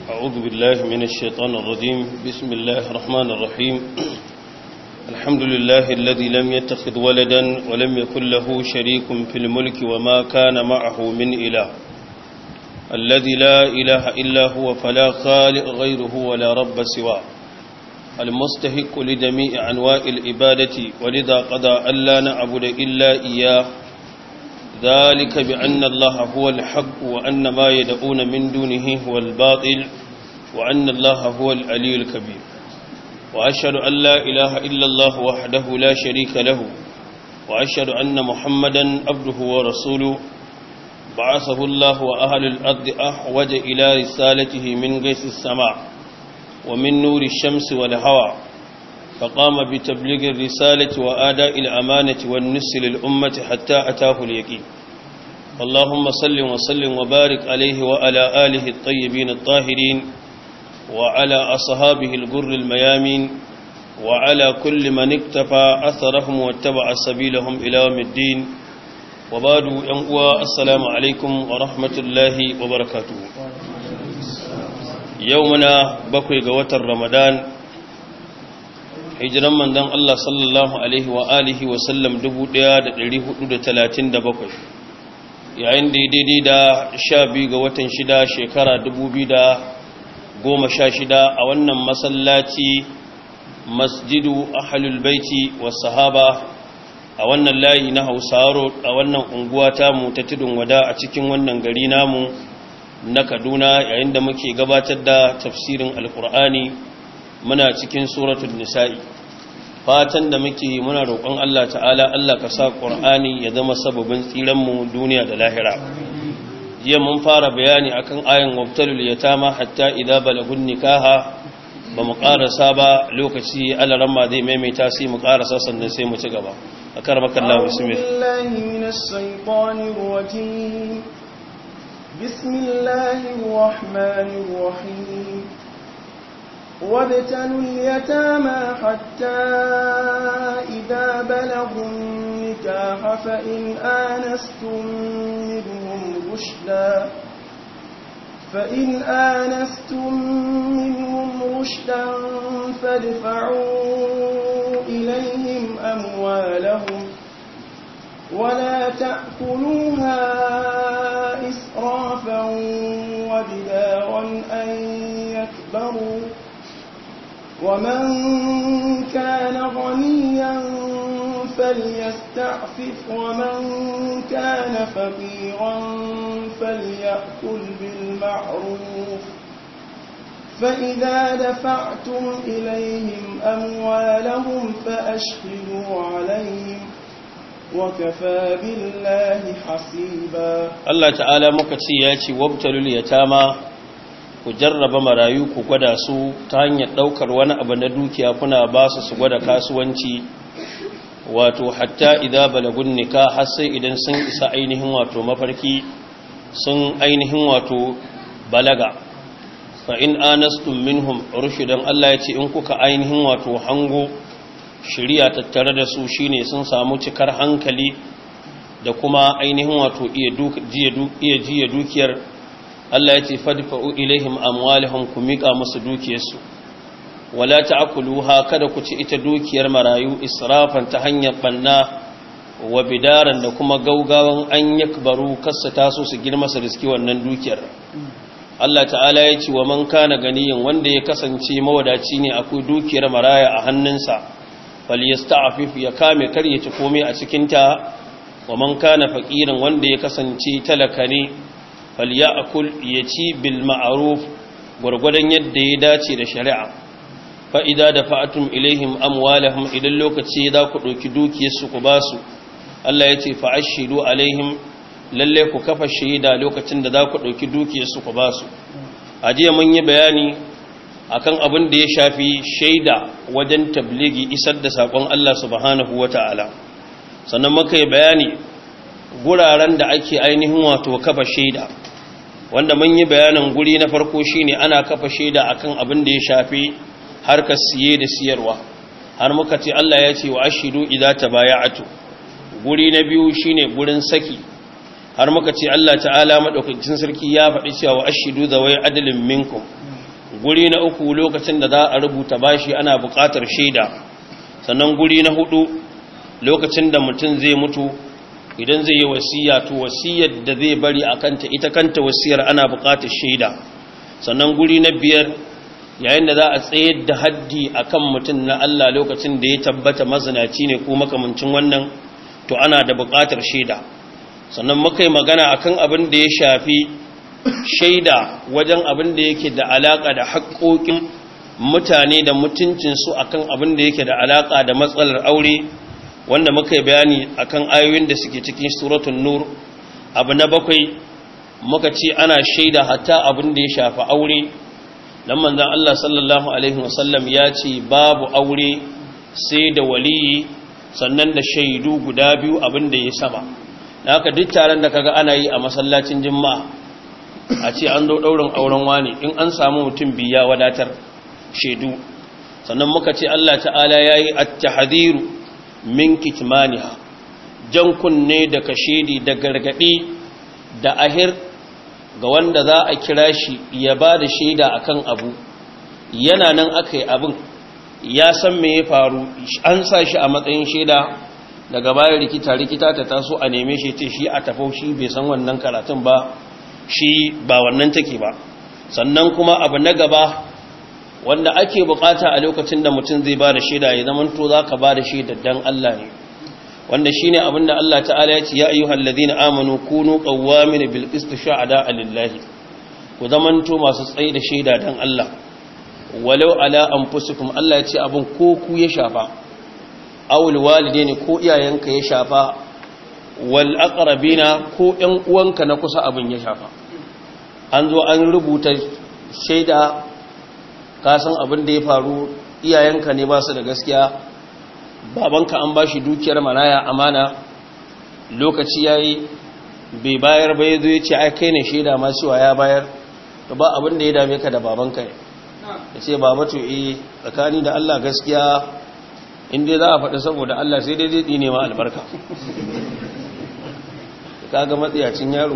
أعوذ بالله من الشيطان الرجيم. بسم الله الرحمن الرحيم. الحمد لله الذي لم يتخذ ولدا ولم يكن له شريك في الملك وما كان معه من إله، الذي لا إله إلا هو فلا خالق غيره ولا رب سواه، المستحق لجميع أنواع العبادة، ولذا قضى ألا نعبد إلا إياه، ذلك بأن الله هو الحق وأن ما يدعون من دونه هو الباطل وأن الله هو العلي الكبير. وأشهد أن لا إله إلا الله وحده لا شريك له، وأشهد أن محمدا عبده ورسوله بعثه الله وأهل الأرض أحوج إلى رسالته من غيث السماء ومن نور الشمس والهواء، فقام بتبليغ الرسالة وآداء الأمانة والنصح للأمة حتى أتاه اليقين. اللهم صل وسلم وبارك عليه وعلى آله الطيبين الطاهرين وعلى أصحابه الغر الميامين وعلى كل من اكتفى أثرهم واتبع سبيلهم إلى يوم الدين. وبعد، السلام عليكم ورحمة الله وبركاته. يومنا بقي قوة رمضان، hijiran manzon Allah sallallahu alaihi wa alihi wa sallam 1437, yayin da daidai da 12 ga watan 6 shekara 2016 a wannan masallaci Masjidu Ahlul Baiti was Sahaba a wannan layi na Hausaro a wannan unguwa ta mu ta Tudun Wada a cikin wannan gari namu na Kaduna, yayin da muke gabatar da tafsirin Alkur'ani. Muna cikin suratul nisa'i. Fatan da muke muna roƙon Allah ta'ala, Allah ka sa Qur'ani ya zama sababin tsiran mu duniya da lahira. Jiya mun fara bayani akan ayan wabtalul yatama hatta idza balagun nikaha, ba mu karasa ba, lokaci alaramma zai maimaita sai mu karasa sannan sai mu ci gaba. Akarmaka Allah, bismillah. minash shaitanir rajim. Bismillahir rahmanir rahim. وابتلوا اليتامى حتى إذا بلغوا النكاح فإن آنستم منهم رشدا فادفعوا إليهم أموالهم ولا تأكلوها إسرافا وبدارا أن يكبروا، ومن كان غنيا فليستعفف ومن كان فقيرا فليأكل بالمعروف، فإذا دفعتم إليهم أموالهم فأشهدوا عليهم وكفى بالله حسيبا. الله تعالى مكتسي ياتي وابتلوا اليتامى، ku jarraba marayu, ku gwada su ta hanyar daukar wani abu na dukiya kuna ba su gwada kasuwanci, wato hatta idza balagun nikah, har sai idan sun isa ainihin wato mafarki, sun ainihin wato balaga. Fa in anastum minhum rushdan, Allah ya ce in kuka ainihin wato hango shiriya tattare da su, shine sun samu cikar hankali da kuma ainihin wato iya jiya dukiyar, Allah ya ce fadfa'u ilaihim amwalihum, ku miƙa musu dukiyarsu. Wala ta'kuluha, kada ku ci ita dukiyar marayu israfan ta hanyar banna, wa bidaran da kuma gaugawan an yakbaru, kasata su girma su riski wannan dukiyar. Allah ta'ala ya ce wa man kana ganiyin, wanda ya kasance mawadaci ne akwai dukiyar maraya a hannunsa, falyasta'fif, ya kame kar ya ci komai a cikin ta. Wa man kana faqiran, wanda ya kasance talaka ne, falyakul, ya ci bil ma'ruf, gurgurdan yadda ya dace da shari'a. Fa idza dafa'tum ilaihim amwalahum, idan lokaci za ku dauki dukiyarsu ku basu, Allah ya ce fa ashidu alaihim, lalle ku kafa shaida lokacin da za ku dauki dukiyarsu ku basu. A jiya mun yi bayani akan abin da ya shafi shaida wajen tabligi, isar da sakon Allah subhanahu wata'ala. Sannan muka yi bayani guraren da ake ainihin wato kafa shaida, wanda mun yi bayanin guri na farko shine ana kafa shaida akan abin da ya shafi harkar siye da siyarwa, har muka ce Allah ya ce wa ashidu idza tabaya'atu. Guri na biyu shine gurin saki, har muka ce Allah ta'ala madaukakin sarki ya faɗi cewa ashidu zawai adalin minkum, guri na uku lokacin da za a rubuta bashi ana buƙatar shaida, sannan guri na hudu lokacin da mutum zai mutu idan zai yi wasiya to wasiyar da zai bari a kanta ita kanta wasiyar ana buƙatar shaida, sannan guri na biyar yayin da za a tsayar da haddi akan mutum na Allah lokacin da ya tabbata mazinaci ne ko makamancin wannan to ana da buƙatar shaida. Sannan muka yi magana akan abin da ya shafi shaida wajen abin da yake da alaka da haƙoƙin mutane da mutuncinsu akan abin da yake da alaka da matsalar aure, wanda muka yi bayani akan ayoyin da suke cikin suratul nur. Abu na 7 muka ce ana shaida hatta abin da ya shafi aure, dan manzon Allah sallallahu alaihi wasallam ya ce babu aure sai da waliyi sannan da shaidu guda biyu abin da ya sama. Haka duk taron da kaga ana yi a masallacin juma'a a ce an zo daurin auren wani, in an samu mutum biya wadatar shaidu. Sannan muka ce Allah ta'ala yayi at-tahdhiru min kitmaniha, jan kunne da kashedi da gargadi da ahir ga wanda za a kira shi ya ba da shaida akan abu, yana nan akai abin ya san me ya faru, an sa shi a matsayin shaida, daga bayan rikita ta taso a neme shi ce shi a tafau shi bai san wannan karatun ba, shi ba wannan take ba. Sannan kuma abu na gaba wanda ake bukata a lokacin da mutum zai ba da shaida ya zama to za ka ba da shaida dan Allah ne, wanda shi ne abinda Allah ta'ala ya ce ya ayyuhal ladhina amanu kunu qawwamin bil qist shuhada'a lillahi, ku zaman to masu tsayi da shaida dan Allah, walau ala anfusikum, Allah ya ce abin ko ku ya shafa, awul walidaini ko iyayenka ya shafa, wal aqrabina ko ɗan uwanka na kusa abin ya shafa. An zo an rubuta shaida, ka san abin da ya faru, iyayenka ne ba su da gaskiya, babanka an bashi dukiyar maraya amana, lokaci yayi bai bayar ba, yazo ya ce ai kai ne shaida ma cewa ya bayar, to ba abin da ya dame ka da babanka ne, ya ce baba to tsakani da Allah gaskiya inda za a faɗi saboda Allah sai dai zai ne ma albarka. Kaga matsiyacin yaro,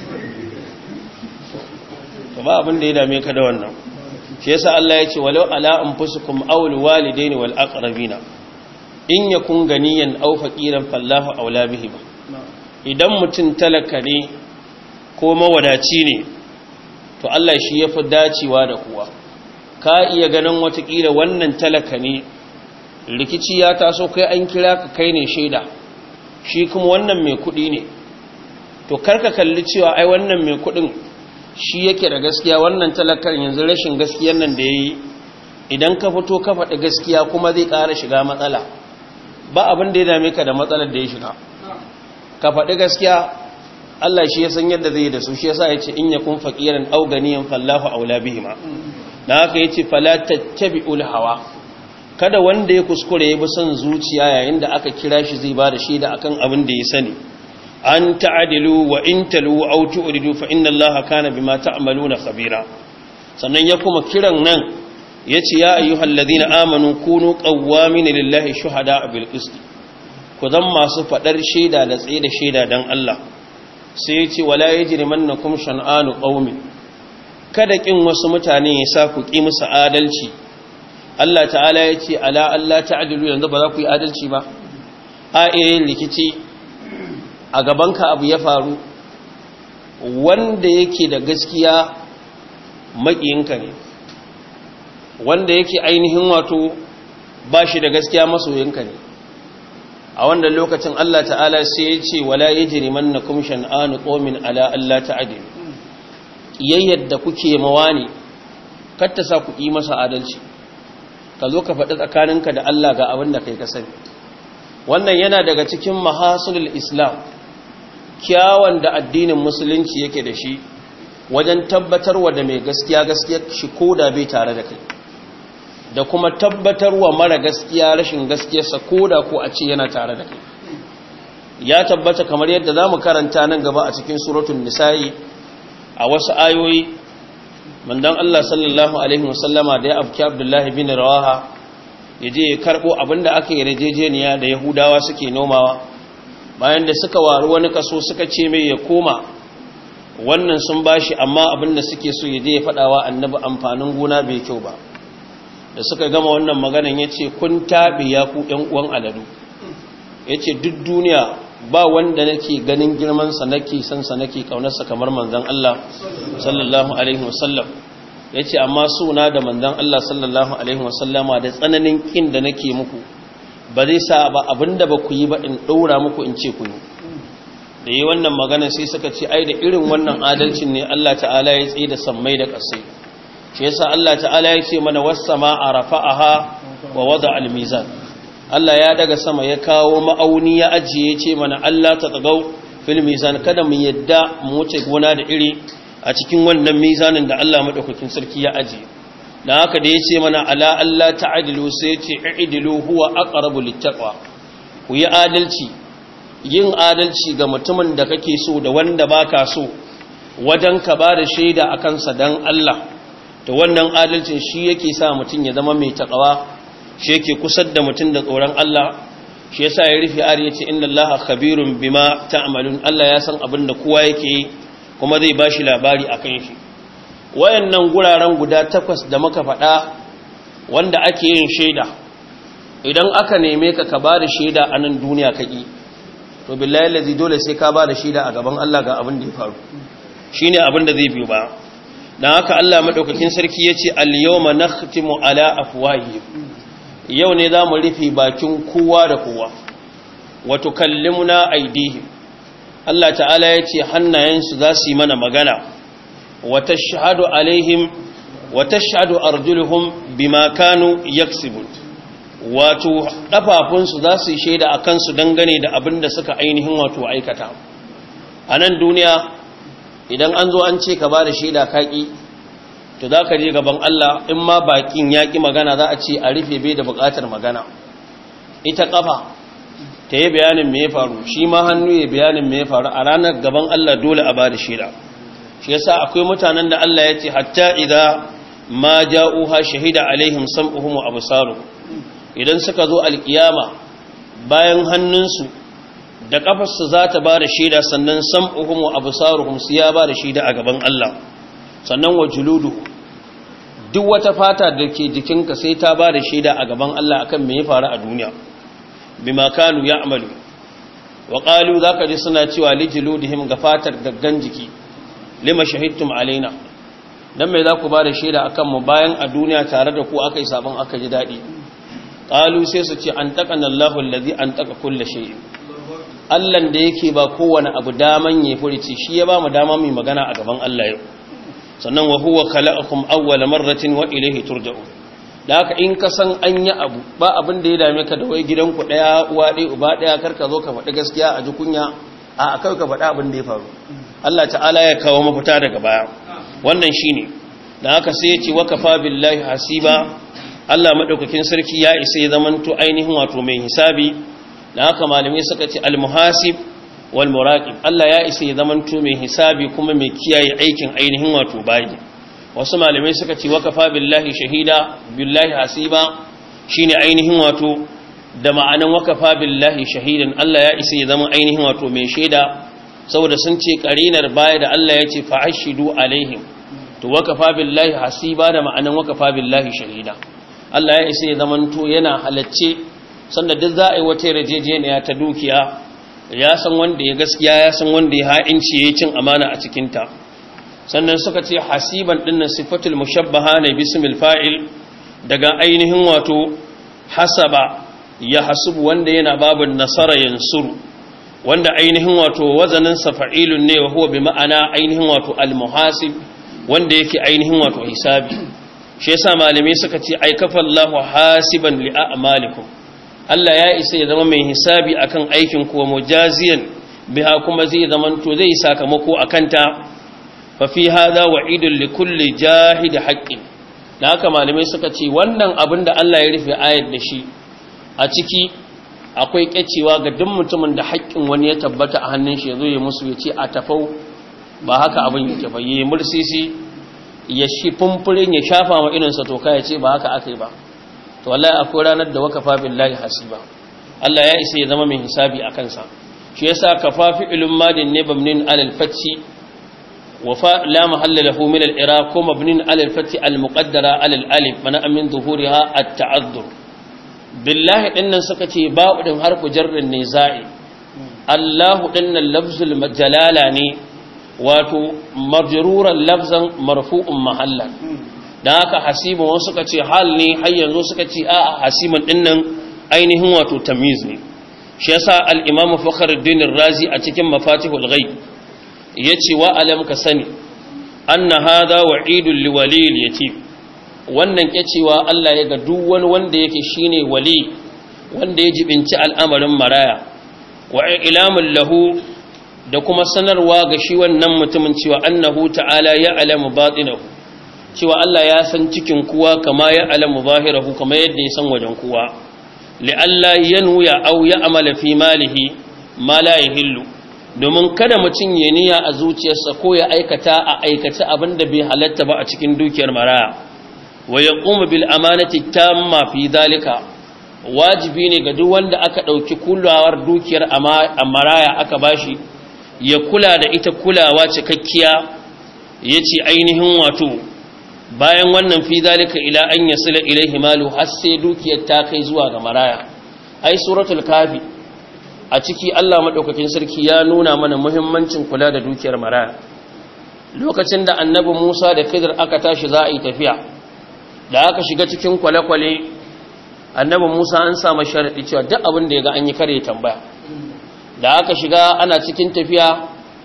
to ba abin da ya dame ka da wannan. Shi yasa Allah ya ce walau ala anfusikum aw alwalidaini wal aqrabina in yakun ganiyan aw faqiran fallahu awla bihi. Idan mutun talaka ne ko mawadaci ne to Allah shi yafi dacewa da kowa. Ka iya ganin watakila wannan talaka ne, rikici ya taso kai an kira ka kai ne shaida, shi kuma wannan mai kudi ne, to karka kalli cewa ai wannan mai kudin shi yake da gaskiya, wannan talakar yanzu rashin gaskiyar nan da yayi idan ka fito ka faɗi gaskiya kuma zai ƙara shiga matsala. Ba abin da ya dame ka da matsalar da ya shiga, ka faɗi gaskiya, Allah shi ya san yadda zai yi da su. Shi yasa yace in yakun faqiran aw ganiyan fallahu aula bihima. Dan haka yace fala tattabi'ul hawa, kada wanda ya kuskure ya bi son zuciya yayin da aka kira shi zai ba da shaida akan abin da ya sani. An ta'adilu wa in talu aw tu'ridu fa inna Allaha kana bima ta'maluna khabira. Sannan ya kuma kiran nan yace ya ayyuhalladhina amanu kunu qawwamin lillahi shuhada'a bil qist, ku zan masu fadar shaida da tsaye da shaida dan Allah. Sai yace wala yajrimannakum shan'anu qaumin, kada kin wasu mutane ya sa ku ki musu adalci. Allah ta'ala yace ala Allah ta'dilu, yanzu ba za ku yi adalci ba. Likici a gabanka abu ya faru, wanda yake da gaskiya maƙiyinka ne, wanda yake ainihin wato ba shi da gaskiya masoyinka ne. A wannan lokacin Allah ta'ala sai ya ce wala yajrimannakum shan'anu qawmin ala alla ta'dilu, kiyayyar da kuke mawani kar ta sa ku yi masa adalci, ka zo ka faɗi tsakaninka da Allah ga abin da kai ka sani. Wannan yana daga cikin mahasulul islam, kyawun da addinin musulunci yake da shi wajen tabbatarwa da mai gaskiya gaskiya shi koda bai tare da kai, da kuma tabbatarwa mara gaskiya rashin gaskiyarsa koda ko a ce yana tare da kai. Ya tabbata kamar yadda za mu karanta nan gaba a cikin suratul nisa'i a wasu ayoyi, mandan Allah sallallahu alaihi wasallama da ya abki Abdullahi bin Rawaha ya je ya karbo abinda aka yi rajejeniya da Yahudawa suke nomawa, bayan da suka waru wani kaso suka ce mai ya koma wannan sun bashi amma abinda suke so ya je ya fadawa annabi amfanin gona bai kyau ba da suka gama wannan maganan yace kun tabe ya ku ɗan uwan aladu yace duk duniya ba wanda nake ganin girman sa nake san sa nake kaunar sa kamar manzon Allah sallallahu alaihi wasallam yace amma suna da manzon Allah sallallahu alaihi wasallama da tsananin kin da nake muku ba zai sa ba abinda ba ku yi ba in daura muku in ce ku yi da yi wannan magana sai suka ce ai da irin wannan adalcin ne Allah ta'ala ya tsaye da sammai da ƙasai shi yasa Allah ta'ala ya ce mana was-samaa rafa'aha wa wada al-mizan Allah ya daga sama ya kawo ma'auni ya ajiye ce mana Allah ta tagau fil mizan kada mu yadda mu wuce gona da iri a cikin wannan mizanin da Allah madaukakin sarki ya ajiye dan haka da yace mana ala Allah ta'dilu sai yace i'dilu huwa aqrabu lit-taqwa ku yi adalci yin adalci ga mutumin da kake so da wanda baka so wajen ka ba da shaida akan sa dan Allah to wannan adalcin shi yake sa mutun ya zama mai takawa shi yake kusar da mutun da tsoron Allah shi yasa ya rufe ari yace inna Allaha khabirun bima ta'malun Allah ya san abin da kowa yake yi kuma zai bashi labari akan shi wayannan guraren guda 8 da muka faɗa wanda ake yin shaida idan aka neme ka ba da shaida a nan duniya kaki to billahi lazi dole sai ka ba da shaida a gaban Allah ga abin da ya faru shine abin da zai biyo ba dan haka Allah madaukakin sarki yace al-yawma nakhtimu ala afwahihim yau ne zamu rufe bakin kowa da kowa wa tukallimuna aydihim Allah ta'ala yace hannayensu za su yi mana magana wa tashhadu alaihim wa tashhadu arjuluhum bima kanu yaksibun wato ƙafafunsu za su yi shaida a kansu dangane da abin da suka ainihin wato aikata a nan duniya idan an zo an ce ka ba da shaida kaƙi to za ka je gaban Allah in ma bakin yaƙi magana za a ce a rufe bai da buƙatar magana ita ƙafa ta yi bayanin me ya faru shi ma hannu ya bayanin me ya faru a ranar gaban Allah dole a ba da shaida shi yasa akwai mutanen da Allah ya ce hatta idza ma ja'uha shahida alaihim sam'uhum wa absaruhum idan suka zo alkiyama bayan hannunsu da kafarsu za ta ba da shaida sannan sam'uhum wa absaruhum su ya ba da shaida a gaban Allah sannan wa juluduhum duk wata fata da ke jikinka sai ta ba da shaida a gaban Allah akan me ya faru a duniya bima kanu ya'malu wa qalu zaka ji suna cewa lijuludihim ga fatar gaggan jiki lima shahidtum alaina dan me za ku ba da shaida akan mu bayan a duniya tare da ku akai sabon aka ji dadi qalu sai su ce an taqana Allahu allazi an taqa kulli shay Allah da yake ba kowane abu daman ya furici shi ya ba mu dama mu magana a gaban Allah yau sannan wa huwa khalaqakum awwala marratin wa ilayhi turja'un da haka in ka san an yi abu ba abin da ya dame ka da wai gidanku daya uwa daya uba daya karka zo ka faɗi gaskiya a ji kunya a kai ka faɗi abin da ya faru Allah ta'ala ya kawo mafita daga baya wannan shine da haka sai ya ce wa kafa billahi hasiba Allah madaukakin sarki ya isa ya zamanto ainihin wato mai hisabi da haka malamai suka ce al-muhasib wal muraqib Allah ya isa ya zamanto mai hisabi kuma mai kiyaye aikin ainihin wato bayi wasu malamai suka ce wakafa billahi shahida billahi hasiba shine ainihin wato da ma'anan wakafa billahi shahidan Allah ya isa ya zama ainihin wato mai shaida saboda sun ce qarinar baya da Allah ya ce fa'ashidu alaihim to wakafa billahi hasiba da ma'anan wakafa billahi shahida Allah ya isa ya zamanto yana halacce sanda duk za a yi wata yarjejeniya ta dukiya ya san wanda ya gaskiya ya san wanda ya ha'inci ya cin amana a cikinta sannan suka ce hasiban dinnan sifatul mushabbaha ne bismil fa'il daga ainihin wato hasaba ya hasubu wanda yana babun nasara yansuru wanda ainihin wato wazanin sa fa'ilun ne wa huwa bi ma'ana ainihin wato al-muhasib wanda yake ainihin wato hisabi shi yasa malamai suka ce ay kafallahu hasiban li a'malikum Allah ya isa ya zama mai hisabi akan aikin ku mujaziyan biha kuma zai zaman to zai sakamako akan ta fa fi hada wa'idul likulli jahid haqqin dan haka malamai suka ce wannan abin da Allah ya rufe ayat da shi a ciki akwai kyacewa ga duk mutumin da haƙƙin wani ya tabbata a hannun shi yazo ya musu ya ce a tafau ba haka abin yake ba yayi mursisi ya shi fumfurin ya shafa ma irin sa toka ya ce ba haka akai ba to wallahi akwai ranar da wakafa billahi hasiba Allah ya isa ya zama mai hisabi akan sa shi yasa kafafi ilm madin ne babnin alal fatsi وفاء لا محل له من الإعراب مبني على الفتح المقدرة على الألف منع من ظهورها التعذر بالله إن سكتي باء حرف جر النزاع الله إن اللفظ الجلالاني واتو مجرورا لفظا مرفوع محلا داك حسيب وسكتي حال ني har yanzu suka ce a hasiman dinnan ainihin wato tamyiz ne shi yasa al-imam Fakhruddin Ar-Razi a cikin Mafatihul Ghaib yace wa alam ka sani anna hadha wa'idul liwalil yatim wannan cewa Allah ya ga duk wani wanda yake shine wali wanda ya jibinci al'amarin maraya wa ilamul lahu da kuma sanarwa ga shi wannan mutumin cewa annahu ta'ala ya'lamu batinahu cewa Allah ya san cikin kowa kama ya'lamu zahirahu kama yadda ya san wajen kowa li'alla yanwiya aw ya'mala fi malihi ma la yahillu domin kada mutum ya niyya a zuciyarsa ko ya aikata a aikace abinda bai halatta ba a cikin dukiyar maraya wa yaqumu bil amanati tamma fi dalika wajibi ne ga duk wanda aka dauki kulawar dukiyar maraya aka bashi ya kula da ita kulawa cikakkiya yace ainihin wato bayan wannan fi dalika ila an yasila ilaihi malu har sai dukiyar ta kai zuwa ga maraya ai suratul kafi a ciki Allah madaukakin sarki ya nuna mana muhimmancin kula da dukiyar maraya lokacin da annabi Musa da Khidir aka tashi za a yi tafiya da aka shiga cikin kwale-kwale annabi Musa an samu sharadi cewa duk abin da yaga an yi kare tambaya da aka shiga ana cikin tafiya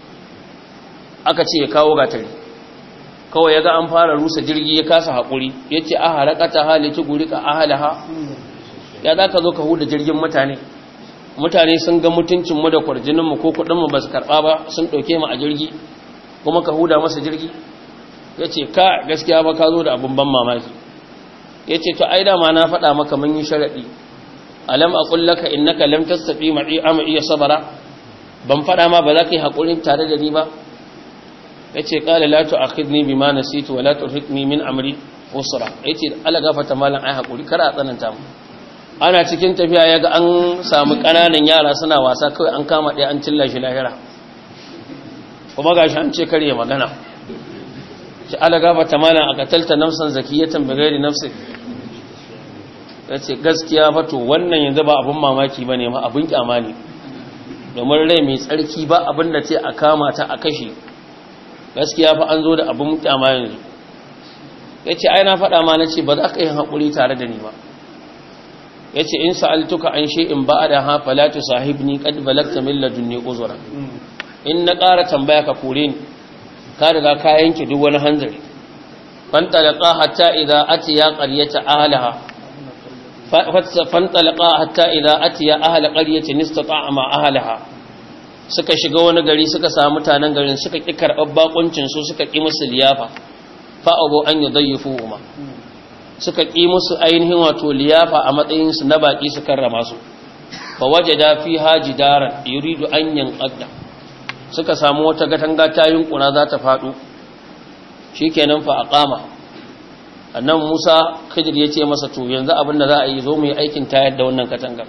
aka ce ya kawo gatari kawai yaga an fara rusa jirgi ya kasa hakuri yace a harakata halatu gurika ahalaha ya zaka zo ka huda jirgin mutane sun ga mutuncin mu da kwarjinin mu ko kudin mu basu karba ba sun dauke mu a jirgi kuma ka huda masa jirgi yace ka gaskiya ba ka zo da abun ban mamaki yace to ai da ma na faɗa maka mun yi sharadi alam aqul laka innaka lam tastati ma'i iya sabara ban faɗa ma ba za ka yi hakurin tare da ni ba yace qala la tu'akhidni bima nasitu wa la turhiqni min amri usra yace Allah gafarta malan ai hakuri kar a tsananta mu ana cikin tafiya yaga an samu kananan yara suna wasa kai an kama ɗaya an cilla shi lahira kuma gashi an ce kare magana shi Allah gafarta malan akatalta nafsan zakiyatan bighairi nafsi yace gaskiya fa to wannan yanzu ba abun mamaki bane ma abun kyama ne domin rai mai tsarki ba abin da ce a kama ta a kashe gaskiya fa an zo da abun kyama yanzu yace ai na faɗa ma nace ba za ka yi hakuri tare da ni ba yace in sa'altuka an shay'in ba'da ha fala tusahibni qad balagta min ladunni uzra in na ƙara tambaya ka kore ni ka riga ka yanke duk wani hanzari fantalaqa hatta idza atiya qaryata ahliha fantalaqa hatta idza atiya ahla qaryatin istata'a ma ahliha suka shiga wani gari suka samu mutanen garin suka ki karɓar bakuncin su suka ki musu liyafa fa abu an yudayyifuhuma suka ki musu ainihin wato liyafa a matsayin su na baki su karrama su fa wajada fiha jidaran yuridu an yanqadda suka samu wata gatanga ta yunkura za ta fado shikenan fa aqama annan Musa Khidir yace masa to yanzu abin da za a yi zo mu yi aikin tayar da wannan katangar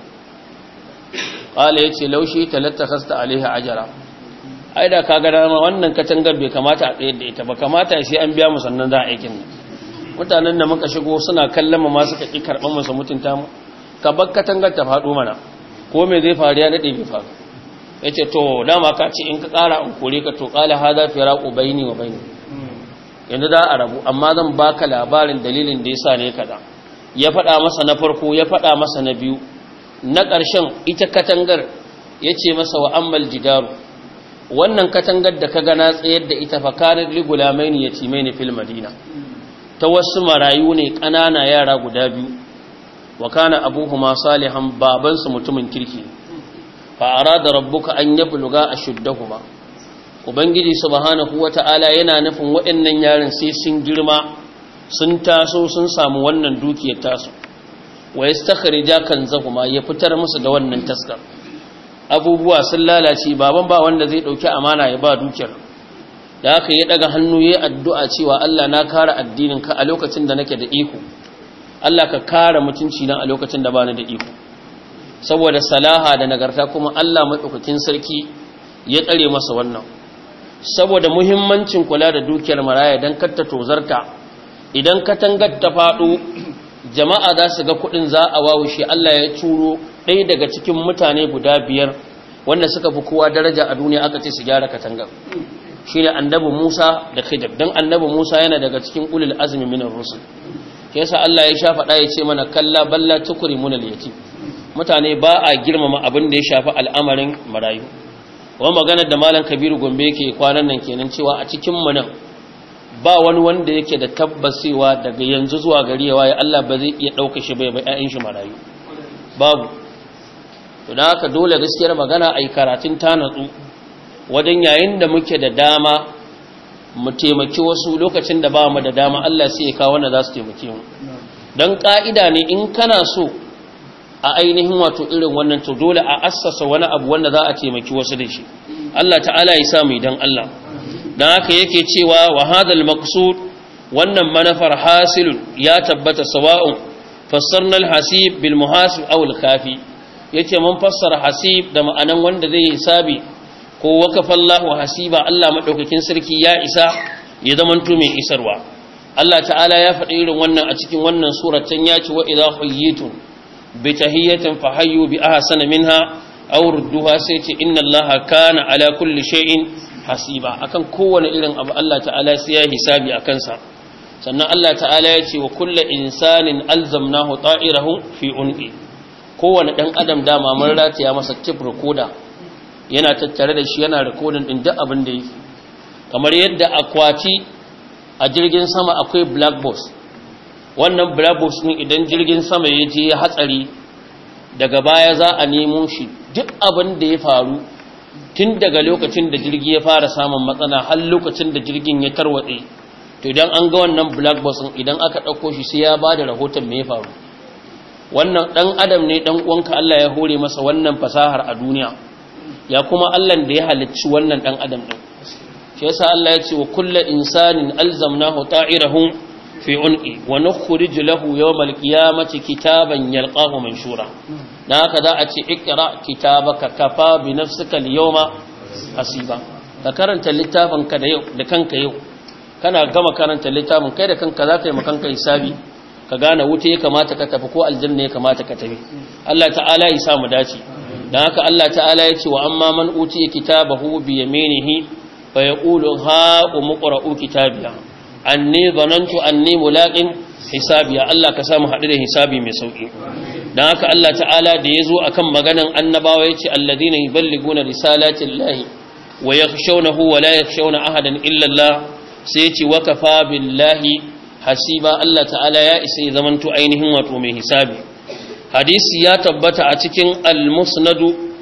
qala yace laushi talattakhasta alaiha ajra ai da kaga dama wannan katangar bai kamata a tsayar da ita ba kamata sai an biya mu sannan za a aikin nan mutanen da muka shigo suna kallon mu ma suka ki karban mu su mutunta mu ka bar katangar ta fado mana ko me zai faru ya dade bai faru yace to dama ka ce in ka kara an kore ka to qala hada firaqu baini wa baini yanzu za a rabu amma zan baka labarin dalilin da yasa ne kaza ya faɗa masa na farko ya faɗa masa na biyu na ƙarshen ita katangar yace masa wa ammal jidaru wannan katangar da kaga na tsayar da ita fa kanat li gulamaini yatimaini fil madina ta wasu marayu ne ƙanana yara guda biyu wa kana abuhuma salihan babansu mutumin kirki fa arada rabbuka an yabluga ashuddahuma ubangiji subhanahu wataala yana nufin waɗannan yaran sai sun girma sun taso sun samu wannan dukiyar tasu wa yastakhrija kanzahuma ya fitar musu da wannan taskar abubuwa sun lalace baban ba wanda zai dauki amana ya ba dukiyar da haka ya daga hannu yayin addu'a cewa Allah na kare addinin ka a lokacin da nake da iko Allah ka kare mutunci na a lokacin da bani da iko saboda salaha da nagarta kuma Allah madaukakin sarki ya tsare masa wannan saboda muhimmancin kula da dukiyar maraya dan kar ta tozarta idan katangar ta faɗo jama'a za su ga kuɗin za a wawushe Allah ya turo ɗaya daga cikin mutane guda 5 wanda suka fi kowa daraja a duniya aka ce su gyara katangar shine annabi Musa da Khidir dan annabi Musa yana daga cikin ulul azmi minar rusul yasa Allah ya shafa da ya ce mana kalla balla tukrimunal yatim mutane ba a girmama abin da ya shafi al'amarin marayu wa magana da malam Kabiru Gombe yake kwanan nan kenan cewa a cikin mu nan ba wani wanda yake da tabbacewa daga yanzu zuwa gari yawa ya Allah ba zai iya dauka shi bai ƴaƴan shi marayu babu to dan haka dole gaskiyar magana ai karatun ta natsu wajen yayin da muke da dama mu taimaki wasu lokacin da ba mu da dama Allah sai ya kawo wanda za su taimake mu dan ka'ida ne in kana so a ainihin wato irin wannan to dole a assasa wani abu wanda za a taimaki wasu da shi Allah ta'ala ya sa mu dan Allah dan haka yake cewa wa hadal maqsud wannan manafar hasilun ya tabbata sawa'un fassarna al-hasib bil muhasib aw al-kafi yace mun fassara hasib da ma'anan wanda zai hisabi ko wakafallahu hasiba Allah madaukakin sarki ya isa ya zamanto mai isarwa Allah ta'ala ya faɗi irin wannan a cikin wannan suratan ya ce wa idha huyyitum bi tahiyatin fahayyu bi ahsana minha aw rudduha sai ce inna Allaha kana ala kulli shay'in hasiba akan kowane irin abu Allah ta'ala sai ya hisabi akan sa sannan Allah ta'ala ya ce wa kullu insanin alzamnahu ta'irahu fi unqi kowane dan adam dama mun rataya masa tip recorder yana tattare da shi yana rikodin din duk abin da yake kamar yadda akwati a jirgin sama akwai black box wannan black box din idan jirgin sama ya je hatsari daga baya za a nemo shi duk abin da ya faru tun daga lokacin da jirgi ya fara samun matsala har lokacin da jirgin ya tarwatse to idan an ga wannan black box din idan aka dauko shi sai ya bada rahoton me ya faru wannan dan adam ne dan uwanka Allah ya hore masa wannan fasahar a duniya ya kuma Allah da ya halicci wannan dan adam din shi yasa Allah ya ce wa kullu insanin alzamnahu ta'irahu fi unqi wa nukhrij lahu yawmal qiyamati kitaban yalqahu manshura dan haka za a ce ikra kitabaka kafa bi nafsika al-yawma hasiba ka karanta littafin ka da yau da kanka yau kana gama karanta littafin kai da kanka zaka yi makanka hisabi ka gane wuta ya kamata ka tafi ko aljanna ya kamata ka tafi Allah ta'ala ya sa mu dace dan haka Allah ta'ala ya ce wa amma man utiya kitabahu bi yaminihi fa yaqulu ha umqra'u kitabiya anni dhanantu anni mulaqin hisabiya Allah ka samu hadu da hisabi mai sauki dan haka Allah ta'ala da yazo akan maganan annabawa yace alladhina yuballiguna risalati llahi wa yakhshawnahu wa la yakhshawna ahadan illa Allah sai yace wa kafa billahi hasiba Allah ta'ala ya isa ya zamanto ainihin wato mai hisabi hadisi ya tabbata a cikin al-musnad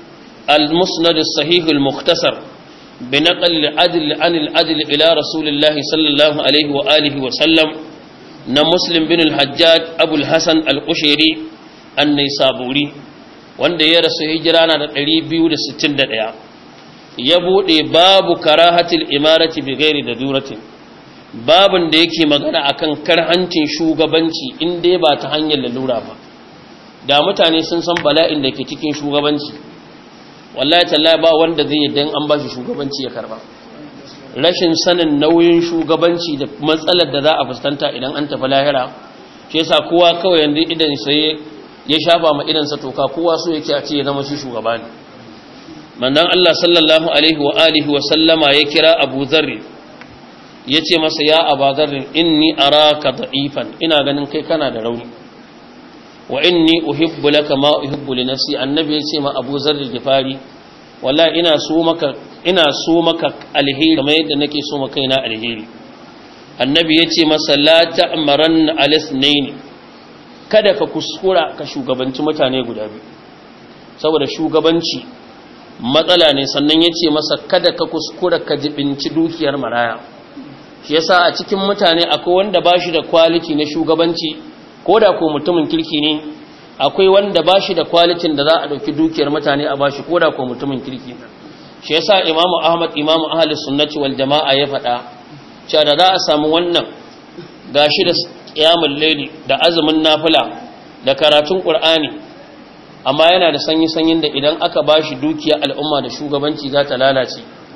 as-sahih al-mukhtasar bi naql al-adl an al-adl ila rasulillahi sallallahu alaihi wa alihi wa sallam na muslim bin al-hajjaj abu al-hasan al-qushairi an-naisaburi wanda ya rasu hijira na da 261 ya bude babu karahatil imarati bi ghairi daduratin babin da yake magana akan karhancin shugabanci in dai ba ta hanyar lalura ba da mutane sun san bala'in da ke cikin shugabanci wallahi tallahi ba wanda zai dan an bashi shugabanci ya karba rashin sanin nauyin shugabanci da matsalar da za a fuskanta idan an tafi lahira shi yasa kowa kawai yanzu idan sai ya shafa ma idan sa toka kowa so yake a ce ya zama shi shugaba ne manzon Allah sallallahu alaihi wa alihi wa sallama ya kira Abu Dharr yace masa ya Abu Dharr inni araka da'ifan ina ganin kai kana da rauni wa inni uhibbu laka ma uhibbu li nafsi annabi yace ma Abu Dharr al-Ghifari wallahi ina so maka alheri kamar yadda nake so maka kaina alheri annabi yace masa la ta'maran al-ithnain kada ka kuskura ka shugabanci mutane guda biyu saboda shugabanci matsala ne sannan yace masa kada ka kuskura ka jibinci dukiyar maraya shi yasa a cikin mutane akwai wanda bashi da quality na shugabanci koda ko mutumin kirki ne akwai wanda bashi da quality da za a dauki dukiyar mutane a bashi koda ko mutumin kirki ne shi yasa imamu ahmad imamu ahli sunnati wal jamaa ya faɗa cewa da za a samu wannan gashi da qiyamul layli da azumin nafila da karatun qur'ani amma yana da sanyin da idan aka bashi dukiyar al'umma da shugabanci za ta lalace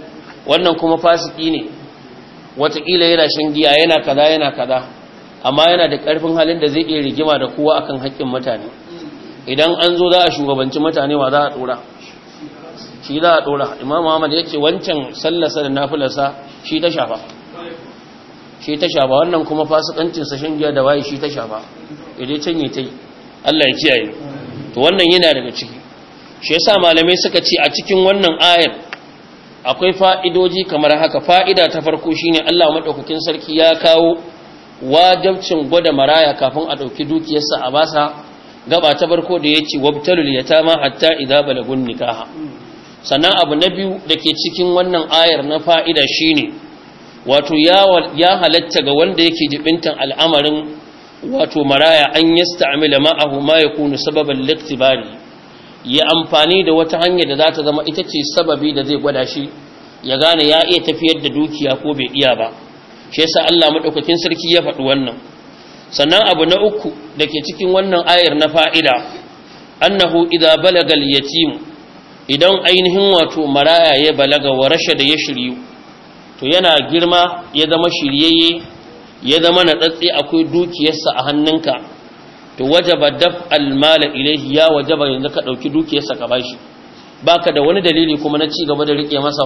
wannan kuma fasiki ne wataƙila yana shan giya yana kaza amma yana da ƙarfin halin da zai iya rigima da kowa akan haƙƙin mutane idan an zo za a shugabanci mutane wa za a ɗora shi za a ɗora imam Muhammad ya ce wancan sallasa da nafilarsa shi ta shafa wannan kuma fasikancinsa shan giya da waye shi ta shafa idai can yi ta yi Allah ya kiyaye to wannan yana daga ciki shi yasa malamai suka ce a cikin wannan ayar akwai fa'idoji kamar haka fa'ida ta farko shine Allah madaukakin sarki ya kawo wajibcin gwada maraya kafin a dauki dukiyarsa a basa gaba ta farko da yace wabtalul yatama hatta idza balagun nikaha sannan abu na biyu dake cikin wannan ayar na fa'ida shine wato ya halatta ga wanda yake jibintan al'amarin wato maraya an yasta'mila ma'ahu ma yakunu sababan liktibari ya amfani da wata hanya da za ta zama ita ce sababi da zai gwada shi ya gane ya iya tafiyar da dukiya ko bai iya ba shi yasa Allah madaukakin sarki ya faɗi wannan sannan abu na uku dake cikin wannan ayar na fa'ida annahu idza balaga al-yatim idan ainihin wato maraya ya balaga wa rashada ya shiryu to yana girma ya zama shiryayye ya zama natsatsi akwai dukiyarsa a hannunka to wajaba daf almala ilayhi ya wajaba yanzu ka dauki dukiyarsa ka bashi baka da wani dalili kuma na ci gaba da rike masa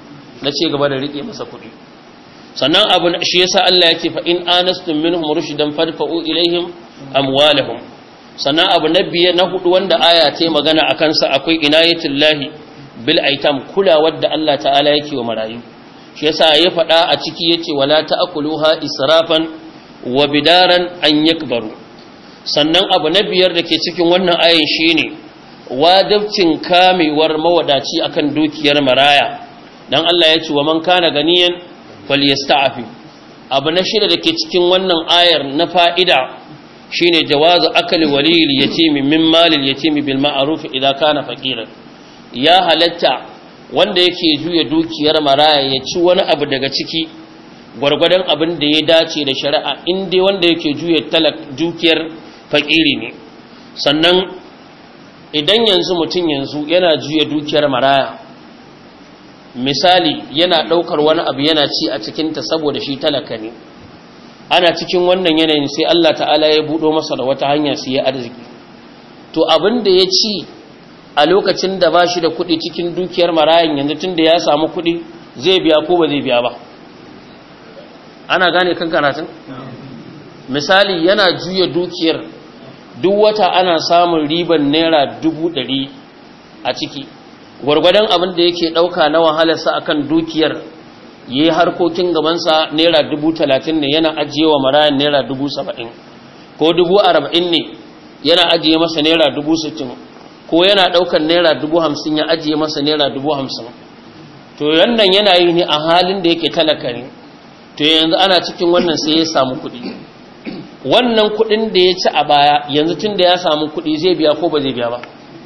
kuɗi sannan abu shi yasa Allah yake fa in anastum minhum rushdan fadfa'u ilayhim amwalahum sannan abu na hudu wanda aya ta magana akan sa akwai inayatullahi bil aitam kulawar da Allah ta'ala yake wa marayu shi yasa ya faɗa a ciki yace wala ta'kuluha israfan wa bidaran an yakbaru sannan abu na biyar da ke cikin wannan ayin shine wajibcin kamewar mawadaci akan dukiyar maraya dan Allah ya ce wa man kana ganiyan falyasta'fi abu na shida da ke cikin wannan ayar na fa'ida shine jawazu akali waliyil yatimi min malil yatimi bil ma'ruf idan kana faqiran ya halatta wanda yake juya dukiyar maraya ya ci wani abu daga ciki gwargwadon abin da ya dace da shari'a in dai wanda yake juya dukiyar fakiri ne sannan idan mutum yana juya dukiyar maraya misali yana daukar wani abu yana ci a cikinta saboda shi talaka ne ana cikin wannan yanayin sai Allah ta'ala ya budo masa da wata hanya sai ya arziki to abin da ya ci a lokacin da ba shi da kuɗi cikin dukiyar marayan yanzu tun da ya samu kuɗi zai biya ko ba zai biya ba ana gane kan karatun misali yana juya dukiyar duk wata ana samun riban naira 100 a ciki gwargwadon abin da yake ɗauka na wahalarsa akan dukiyar ya yi harkokin gabansa naira 30,000 ne yana ajiye wa marayan naira 70,000 ko 40,000 ne yana ajiye masa naira 60,000 ko yana ɗaukar naira 50,000 ya ajiye masa naira 50,000 to yannan yana yi ne a halin da yake talaka ne to yanzu ana cikin wannan sai ya samu kuɗi wannan kuɗin da ya ci a baya yanzu tun da ya samu kuɗi zai biya ko ba zai biya ba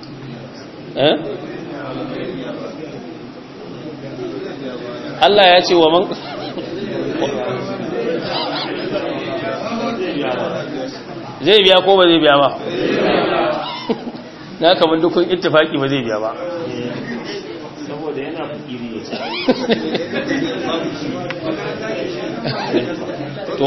Allah ya ce wa man zai biya ko ba zai biya ba na kamar dukkan ittifaki ba zai biya ba saboda yana fakiri ne to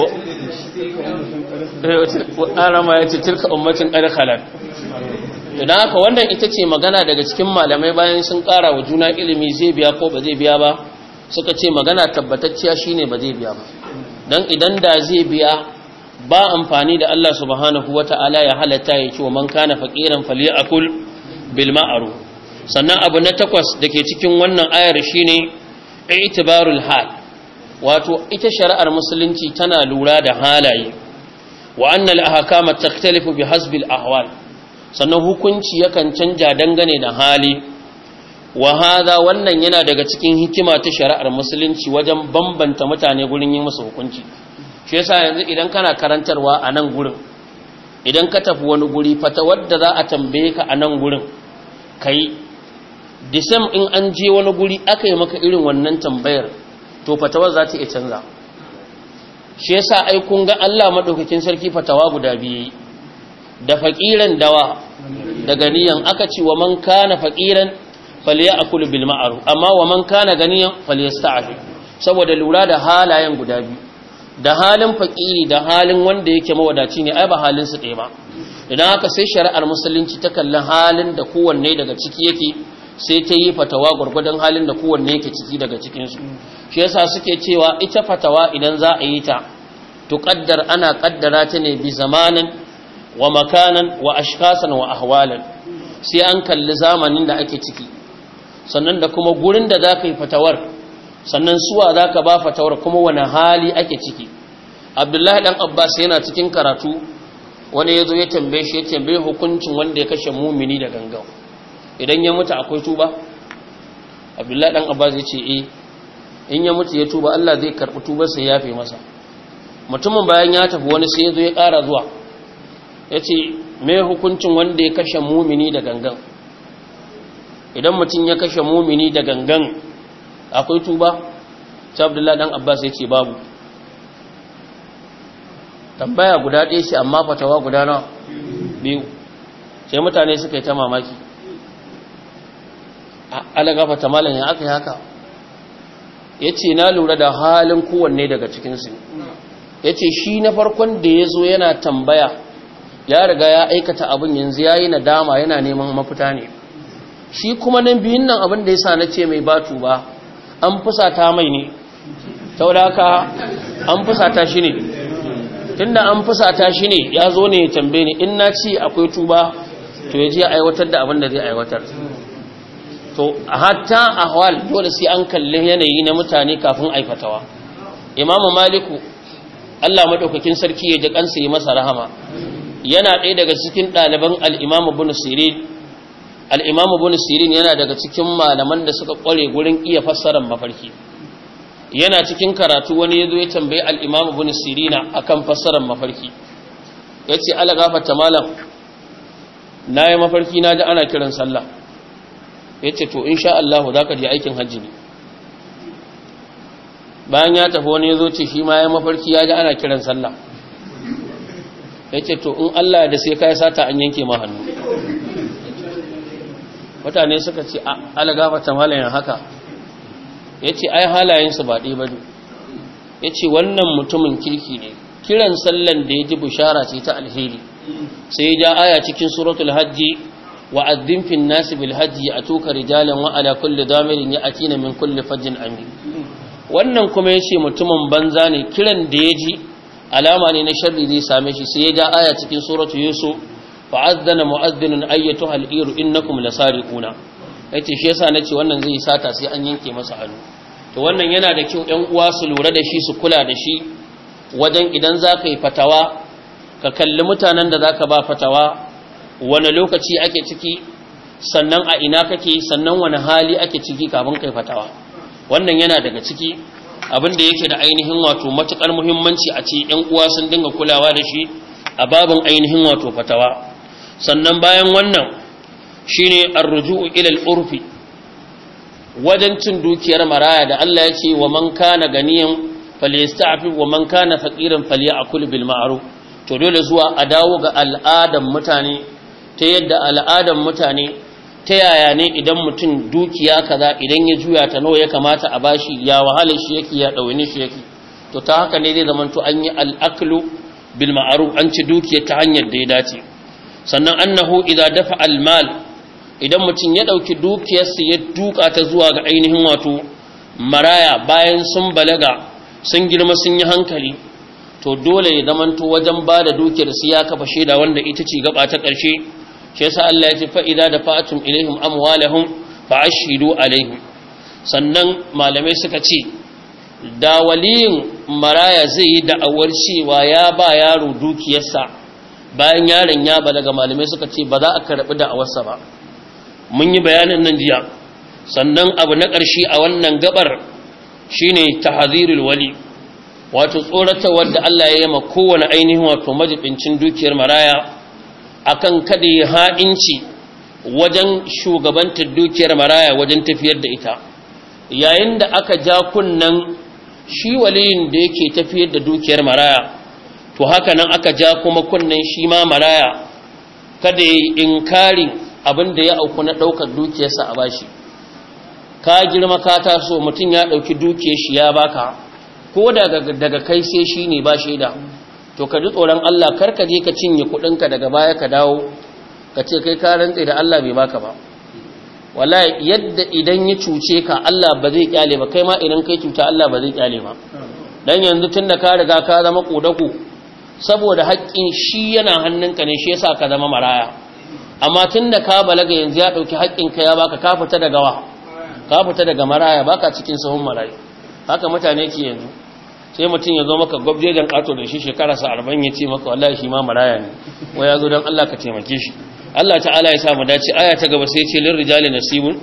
arama ya ce tilka ummatin qad khalat to dan haka wannan ita ce magana daga cikin malamai bayan sun ƙara wa juna ilimi zai biya ko ba zai biya ba suka ce magana tabbatacciya shine ba zai biya ba dan idan da zai biya ba amfani da Allah subhanahu wata'ala ya halatta ya ce wa man kana faqiran falyakul bil ma'ruf sannan abu na 8 dake cikin wannan ayar shine i'tibarul hal wato ita shari'ar musulunci tana lura da halaye wa annal ahkama takhtalifu bihasbi al ahwal sannan hukunci yakan canja dangane da hali wa hada wannan yana daga cikin hikima ta shari'ar musulunci wajen bambanta mutane gurin yin musu hukunci shi yasa yanzu idan kana karantarwa a nan gurin idan ka tafi wani guri fata wadda za a tambaye ka a nan gurin kai disam in an je wani guri aka yi maka irin wannan tambayar to fatawar za ta iya canza shi yasa ai kun ga Allah madaukakin sarki fatawa guda biyu da faqiran dawa daga niyan aka ce wa man kana faqiran falyakul bil ma'ruf amma wa man kana ganiyan falyasta'fi saboda lura da halayen guda biyu da halin fakiri da halin wanda yake mawadaci ne ai ba halin su ɗaya ba idan haka sai shari'ar musulunci ta kallon halin da kowanne daga ciki yake sai ta yi fatawa gurgurdan halin da kowanne yake ciki daga cikin su shi yasa suke cewa ita fatawa idan za a yi ta tuqaddar ana kaddara ta ne bi zamanin wa makanan wa ashkasan wa ahwalan sai an kalli zamanin da ake ciki sannan da kuma gurin da zaka yi fatawar sannan suwa zaka ba fatawar kuma wani hali ake ciki Abdullahi dan Abbas yana cikin karatu wani yazo ya tambaye shi ya tambaye hukuncin wanda ya kashe mumini da gangan idan ya mutu akwai tuba Abdullahi dan Abbas ya ce in ya mutu ya tuba Allah zai karbi tubar sai ya yafe masa mutumin bayan ya tafi wani sai yazo ya ƙara zuwa yace me hukuncin wanda ya kashe mumini da gangan idan mutum ya kashe mumini da gangan akwai tuba sai Abdullahi dan Abbas ya ce babu tambaya guda ɗaya ce amma fatawa guda na biyu sai mutane suka yi ta mamaki alaga fata malam ya aka yi haka ya ce na lura da halin kowanne daga cikinsu ya ce shi na farkon da ya zo yana tambaya ya riga ya aikata abin yanzu ya yi nadama yana neman mafita ne shi kuma nan biyun nan abin da ya sa na ce mai batu ba an fusata mai ne saboda haka an fusata shi ne tunda an fusata shi ne ya zo ne ya tambaye ni in na ci akwai tuba to ya je aiwatar da abin da zai aiwatar to hatta ahwal dole sai an kalli yanayi na mutane kafin aifatawa imamu maliku Allah madaukakin sarki ya ji kansa yi masa rahama yana ɗaya daga cikin ɗaliban al-imamu ibn sirin al-imamu ibn sirin yana daga cikin malaman da suka kware gurin iya fassarar mafarki yana cikin karatu wani yazo ya tambaye al-imamu ibn sirina akan fassarar mafarki yace ala gafarta malam nayi mafarki naji ana kiran sallah yace to insha Allah zaka je aikin hajji ne bayan ya tafi wani yazo ce shi ma yayi mafarki yaji ana kiran sallah yace to in Allah da sai kai sata an yanke ma hannu mutane suka ce ala gafarta malam haka yace ai halayensu ba ɗaya bane yace wannan mutumin kirki ne kiran sallan da yaji bushara ce ta alheri sai ya ja aya cikin suratul hajji wa'adhin fin nasi bil hajji atuka rijalan wa ala kulli damirin ya'tina min kulli fajjin amin wannan kuma yace mutumin banza ne kiran da yaji alama ne na sharri zai same shi sai ya ja aya cikin suratul yusuf fa'adhana mu'adhdhinun ayyatuha al-ir innakum lasariquna yace shi yasa nace wannan zai sata sai an yanke masa hannu to wannan yana da kyau ɗan uwa su lura da shi su kula da shi wajen idan zaka yi fatawa ka kalli mutanen da zaka ba fatawa wani lokaci ake ciki sannan a ina kake sannan wani hali ake ciki kafin kai fatawa wannan yana daga ciki abin da yake da ainihin wato matukar muhimmanci a ce ɗan uwa sun dinga kulawa da shi a babin ainihin wato fatawa sannan bayan wannan shine ar-ruju'u ila al-urfi wajen cin dukiyar maraya da Allah ya ce wa man kana ganiyan falyasta'fi wa man kana faqiran falyakul bil ma'ruf to dole zuwa a dawo ga al'adan mutane ta yadda al'adan mutane ta yaya ne idan mutum dukiya kaza idan ya juya ta nawa ya kamata a bashi ya wahala shi yake ya dauni shi yake to ta haka ne zai zamanto an yi al-aklu bil ma'ruf an ci dukiyar ta hanyar da ya dace sannan annahu idza dafa al-mal idan mutum ya ɗauki dukiyarsa ya duka ta zuwa ga ainihin wato maraya bayan sun balaga sun girma sun yi hankali to dole ya zamanto wajen ba da dukiyar su ya kafa shaida wanda ita ce gaba ta ƙarshe shi yasa Allah ya ce fa idza dafa'tum ilaihim amwalahum fa ashhidu alaihim sannan malamai suka ce da waliyin maraya zai yi da'awar cewa ya ba yaro dukiyarsa bayan yaron ya balaga malamai suka ce ba za a karɓi da'awarsa ba mun yi bayanin nan jiya sannan abu na ƙarshe a wannan gabar shine tahzirul wali wato tsoratawar da Allah ya yi ma kowane ainihin wato majibincin dukiyar maraya akan kada ya ha'inci wajen shugabantar dukiyar maraya wajen tafiyar da ita yayin da aka ja kunnan shi waliyin da yake tafiyar da dukiyar maraya to haka nan aka ja kuma kunnan shi ma maraya kada ya inkarin abin da ya auku na ɗaukar dukiyarsa a bashi ka girma ka taso mutum ya ɗauki dukiyar shi ya baka ko daga kai sai shi ne ba shaida to ka ji tsoron Allah kar ka je ka cinye kuɗinka daga baya ka dawo ka ce kai ka rantse da Allah bai baka ba wallahi yadda idan ya cuce ka Allah ba zai kyale ba kai ma idan kai cuta Allah ba zai kyale ba dan yanzu tunda ka riga ka zama kodaku saboda haƙƙin shi yana hannunka ne shi yasa ka zama maraya amma tunda ka balaga yanzu ya dauki haƙƙin ka ya baka ka fita daga maraya baka cikin sahun marayu haka mutane ke yanzu sai mutum ya zo maka gwabjejen kato da shi shekara sa 40 ya ce maka wallahi shi ma maraya ne wai ya zo don Allah ka taimake shi Allah ta'ala ya sa mu dace aya ta gaba sai ce lirrijali nasibun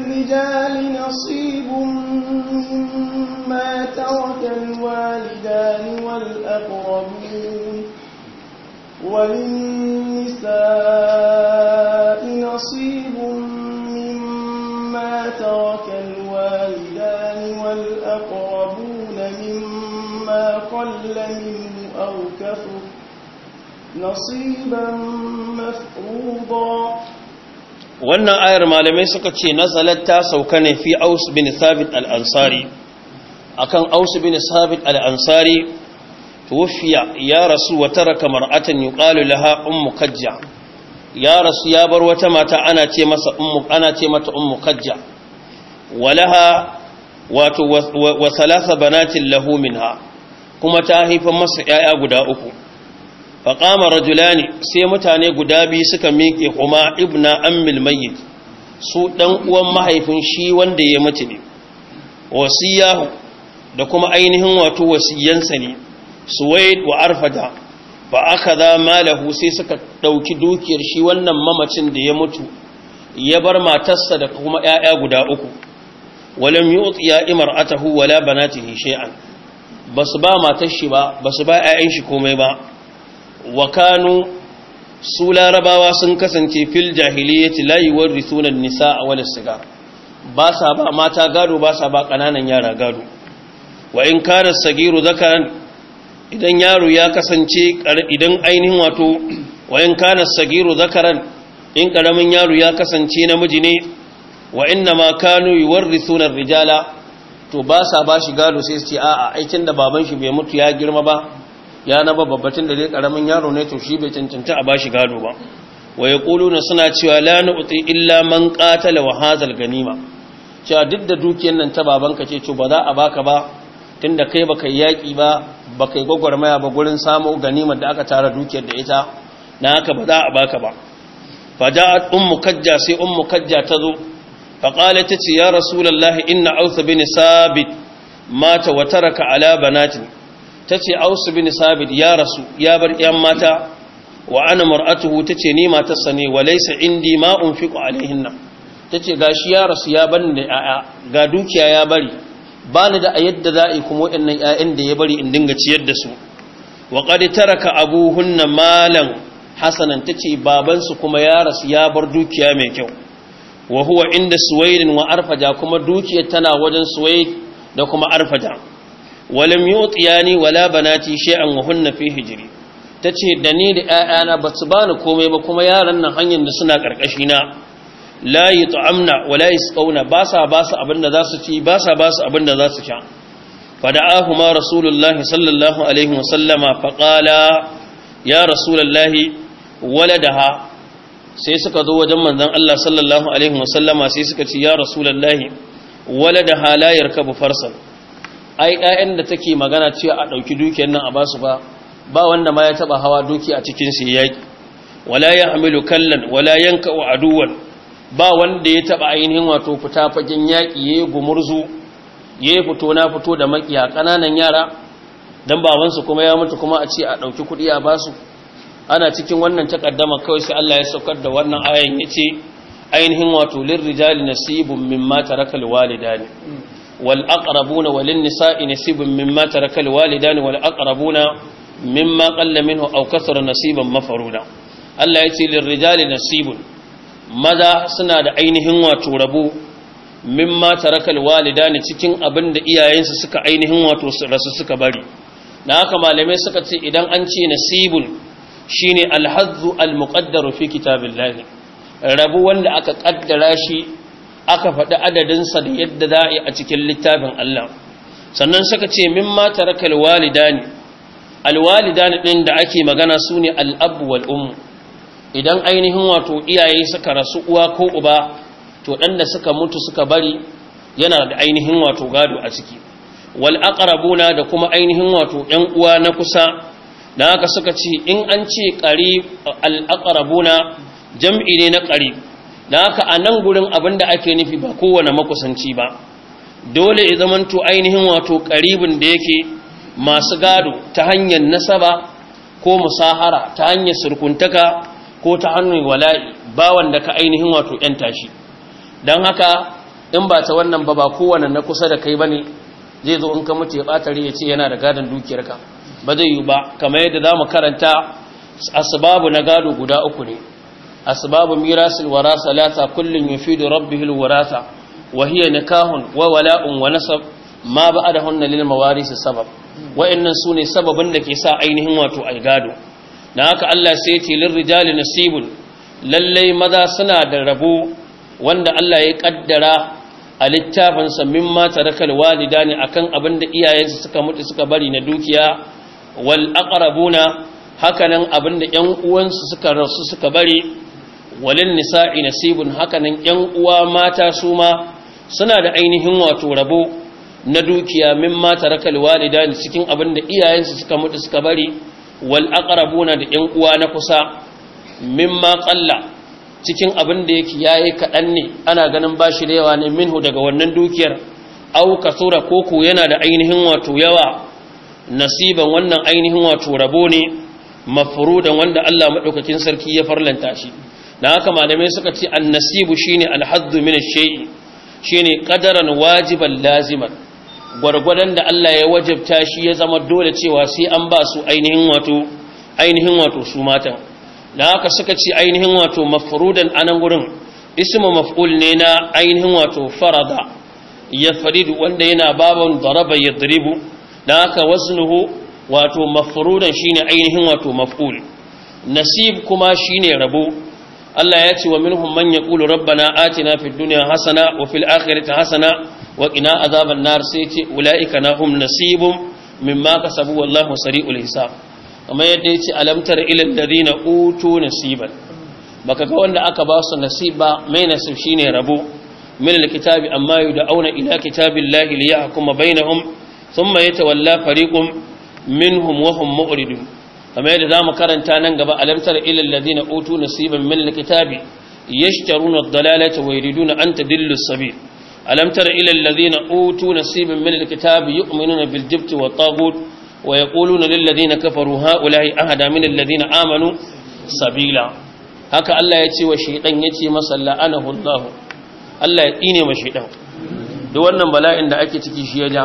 mimma taraka alwalidani wal aqrabun walin-nisa'i nasibun mimma taraka alwalidani wal aqrabun mimma qalla minhu aw kathura nasiban mafruḍa. wannan ayar malamai suka ce nazalat ta sauka ne fi Aus bin Thabit al-Ansari akan Aus bin Thabit al-Ansari tuwfiya ya rasu wa taraka mar'atan yuqalu laha ummu kajja ya rasu ya bar wata mata ana ce mata ummu kajja walaha wato wa thalatha banatin lahu minha kuma ta haifa masa yaya guda uku faƙama rajulani sai mutane guda biyu suka miƙe kuma ibna ammil mayyit su ɗan uwan mahaifin shi wanda ya mutu ne wasiyahu da kuma ainihin wato wasiyansa ne suwaid wa arfada fa akhadha malahu sai suka ɗauki dukiyar shi wannan mamacin da ya mutu ya bar matarsa da kuma ƴaƴa guda uku walam yu'tiya imra'atahu wala banatihi shay'an basu ba matar shi ba basu ba ƴaƴan shi komai ba wa kanu su larabawa sun kasance fil jahiliyyati la yuwarithuna an-nisaa wal sigar ba sa ba mata gado ba sa ba kananan yara gado wa in kana sagiru zakaran idan yaro ya kasance idan ainihin wato wa in kana sagiru zakaran in karamin yaro ya kasance namiji ne wa inna ma kanu yuwarithuna ar-rijala to ba sa ba shi gado sai su ce a'a aikin da baban shi bai mutu ya girma ba ya na babbatin da dai karamin yaro ne to shi bai cancanta a bashi gado ba wa yaquluna suna cewa la nu'ti illa man qatala wa hazal ganima cewa duk da dukiyar nan ta babanka ce to ba za a baka ba tunda kai baka yaki ba baka gogormaya ba gurin samu ganimar da aka tara dukiyar da ita dan haka ba za a baka ba faja'at ummu kajja sai ummu kajja tazo faqalat tace ya rasulullahi inna aus bin sabit mata wa taraka ala banatin tace Aus bin Sabit ya rasu ya bar ƴan mata wa ana mar'atuhu tace ni matarsa ne walaysa indi ma unfiqu alaihinna tace gashi ya rasu ya bani da ƴaƴa ga dukiya ya bari bani da yadda za'i kuma waɗannan ƴaƴan da ya bari in dinga ciyar da su wa qad taraka abuhunna malan hasanan tace baban su kuma ya rasu ya bar dukiya mai kyau wa huwa inda suwaydin wa arfaja kuma dukiyar tana wajen suwayd da kuma arfaja walam yutiyani wala banati shay'an wa hunna fi hijri tace da ni da ƴaƴana basu bani komai ba kuma yaran nan hanyar da suna karkashi na la yut'amna wala yasqawna ba sa abinda zasu ci ba sa abinda zasu sha fada'ahuma rasulullahi sallallahu alaihi wa sallama faqala ya rasulullahi waladaha sai suka zo wajen manzon Allah sallallahu alaihi wa sallama sai suka ce ya rasulullahi waladaha la yarkabu farsan ai ɗayan da take magana cewa a ɗauki dukiyar nan a basu ba wanda ma ya taɓa hawa duki a cikin su yaƙi wala ya hamilu kallan wala yanka wa aduwan ba wanda ya taɓa ainihin wato fita fagen yaƙi ya yi gumurzu ya yi fito na fito da makiya ƙananan yara don babansu kuma ya mutu kuma a ce a ɗauki kuɗi a basu ana cikin wannan takaddama kawai sai Allah ya saukar da wannan ayan ya ce ainihin wato lirrijali nasibun mimma tarakal walidani والأقربون وللنساء نصيب مما ترك الوالدان والأقربون مما قل منه أو كثر نصيبا مفروضا الله يتي للرجال نصيب ماذا سنة عينهم وتربو مما ترك الوالدان cikin abin da iyayensu suka ainihin wato rasu suka bari na haka malamai suka ce idan an ce nasibun shine alhazzu almuqaddaru fi kitabillah rabu wanda aka kaddara shi aka faɗi adadinsa da yadda za a yi a cikin littafin Allah. Sannan suka ce mimma tarakal walidani, alwalidani ɗin da ake magana su ne al'abu wal'ummu. Idan ainihin wato iyaye suka rasu uwa ko uba, to ɗan da suka mutu suka bari yana da ainihin wato gado a ciki. Wal aqrabuna da kuma ainihin wato ‘yan uwa na kusa, da haka suka ce in an ce ƙari al-aqrabuna jam'i ne na ƙari, da haka a nan gurin abin da ake nufi ba kowane makusanci ba, dole ya zamanto ainihin wato ƙaribin da yake masu gado ta hanyar nasaba ko musahara, ta hanyar surkuntaka ko ta hannun wala'i, ba wanda ka ainihin wato ‘yan tashi. Don haka in ba ta wannan ba kowane na kusa da kai ba ne zai zo in ka mutu ya ɓatare ya ce yana da gadon dukiyarka, ba zai yi ba. Kamar yadda za mu karanta asbabu na gado guda uku ne. أسباب ميراث الوراثة ثلاثة كل يفيد ربه الوراثة وهي نكاح وولاء ونسب ما بعدهن للمواريث السبب وإن سوني سبب لك يسا عينهم واتو أيقادو ناك الله سيتي للرجال نصيب للي مدى سنة دربو وان الله يقدر alittafinsa mimma tarakal walidani akan abin da iyayensu suka mutu suka bari na dukiya wal aqrabuna hakanan abin da ƴan uwansu suka rasu suka bari walin nisa'i nasibun hakanan ƴan uwa mata su ma suna da ainihin wato rabo na dukiya mimma tarakal walidani cikin abin da iyayensu suka mutu suka bari wal aqrabuna da ƴan uwa na kusa mimma qalla cikin abin da yake yayi kadan ne ana ganin bashi da yawa ne minhu daga wannan dukiyar au kasura koko yana da ainihin wato yawa nasiban wannan ainihin wato rabo ne mafrudan wanda Allah madaukakin sarki ya farlanta shi. Dan haka malamai suka ce an-nasibu shine al-haddu min ash-shay'i shine qadaran wajiban laziman, gwargwadon da Allah ya wajabta shi ya zama dole cewa sai an ba su ainihin wato su matan. Dan haka suka ce ainihin wato mafrudan anan gurin ismu maf'ul ne na ainihin wato farada yafridu wanda yana baban daraba yadribu. Dan haka waznuhu wato mafrudan shine ainihin wato maf'ul, nasib kuma shine rabo. Allah ya ce wa minhum man yaqulu rabbana atina fid dunya hasana wa fil akhirati hasana wa qina azaban nar, sai ce ulaika lahum nasibum mimma kasabu wallahu sari'ul hisab. Kamar yadda yace alam tara ilal ladina utu nasiban, baka ga wanda aka ba su nasiba, mai nasib shine rabo min alkitabi amma yud'auna ila kitabillahi liyahkuma bainahum thumma yatawalla fariqum minhum wa hum mu'ridun. kamar yadda zamu karanta nan gaba alam tara ilal ladina utu nasiban min alkitabi yashtaruna ad-dalalata wa yuriduna an tadillu as-sabil. alam tara ilal ladina utu nasiban min alkitabi yu'minuna bil jibti wat taghut wa yaquluna lil ladina kafaru haula'i ahada min alladhina amanu sabila. haka Allah ya ce wa shaytan yace masa la'anahu Allah, Allah ya tsine ma shaytan. duk wannan bala'in da ake ciki shi ya ja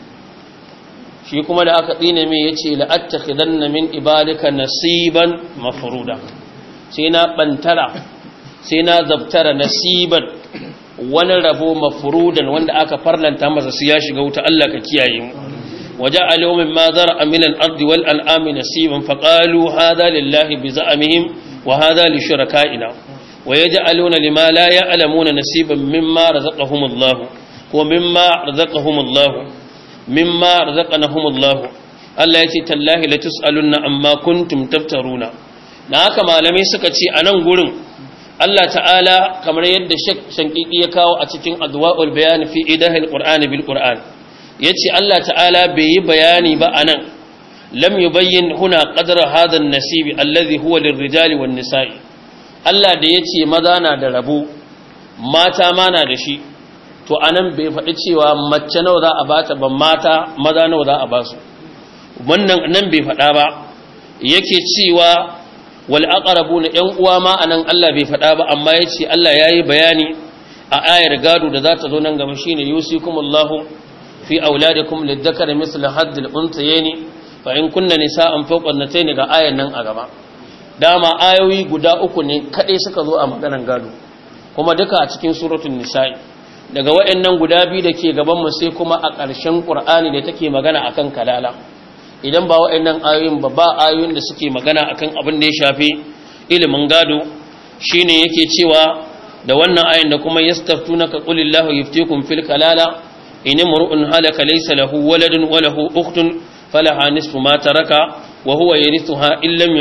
shi kuma da aka tsine mai yace la'attakhidanna min ibadika nasiban mafruda, sai na bantara sai na zabtara nasiban wani rabo mafrudan wanda aka farlanta masa su ya shiga wuta. Allah ka kiyaye mu. waja'alu mimma zara'a min al-ardi wal an'ami nasiban faqalu hadha lillahi bi za'amihim wa hadha li shuraka'ina wa yaj'aluna lima la ya'lamuna nasiban mimma razaqahumullahu wa mimma razaqahumullahu mimma razaqnahumullahu. Allah yace tallahi la tusaluna amma kuntum taftaruna. dan haka malamai suka ce anan gurin Allah ta'ala kamar yadda Sheikh Shankiki ya kawo a cikin Adwa'ul Bayan fi Idahil Qur'an bil Qur'an, yace Allah ta'ala bai yi bayani ba anan, lam yubayyin huna qadra hadha an-nasibi alladhi huwa lirrijali wan nisa'i. Allah da yace maza na da rabo mata ma na da shi, to anan bai faɗi cewa mace nawa za a bata ba, mata maza nawa za a ba su. wannan nan bai faɗa ba. yake cewa wal aqrabuna yan uwa ma anan Allah bai faɗa ba, amma yace Allah yayi bayani a ayar gado da za ta zo nan gaba shine yusikumullahu fi auladikum lidhakari mithlu haddil unthayaini fa in kunna nisaan fawqa an-natayn, ga ayar nan a gaba. dama ayoyi guda uku ne kadai suka zo a maganar gado, kuma duka a cikin suratul nisa'i. daga wayannan guda biyu da ke gaban mu sai kuma a ƙarshen Qur'ani da take magana akan kalala. idan ba wayannan ayoyin ba ayoyin da suke magana akan abin da ya shafi ilimin gado. shine yake cewa da wannan ayin da kuma yastaftunaka qulillahu yuftikum fil kalala in imru'un halaka laysa lahu waladun wa lahu ukhtun falaha nisfu ma taraka wa huwa yarithuha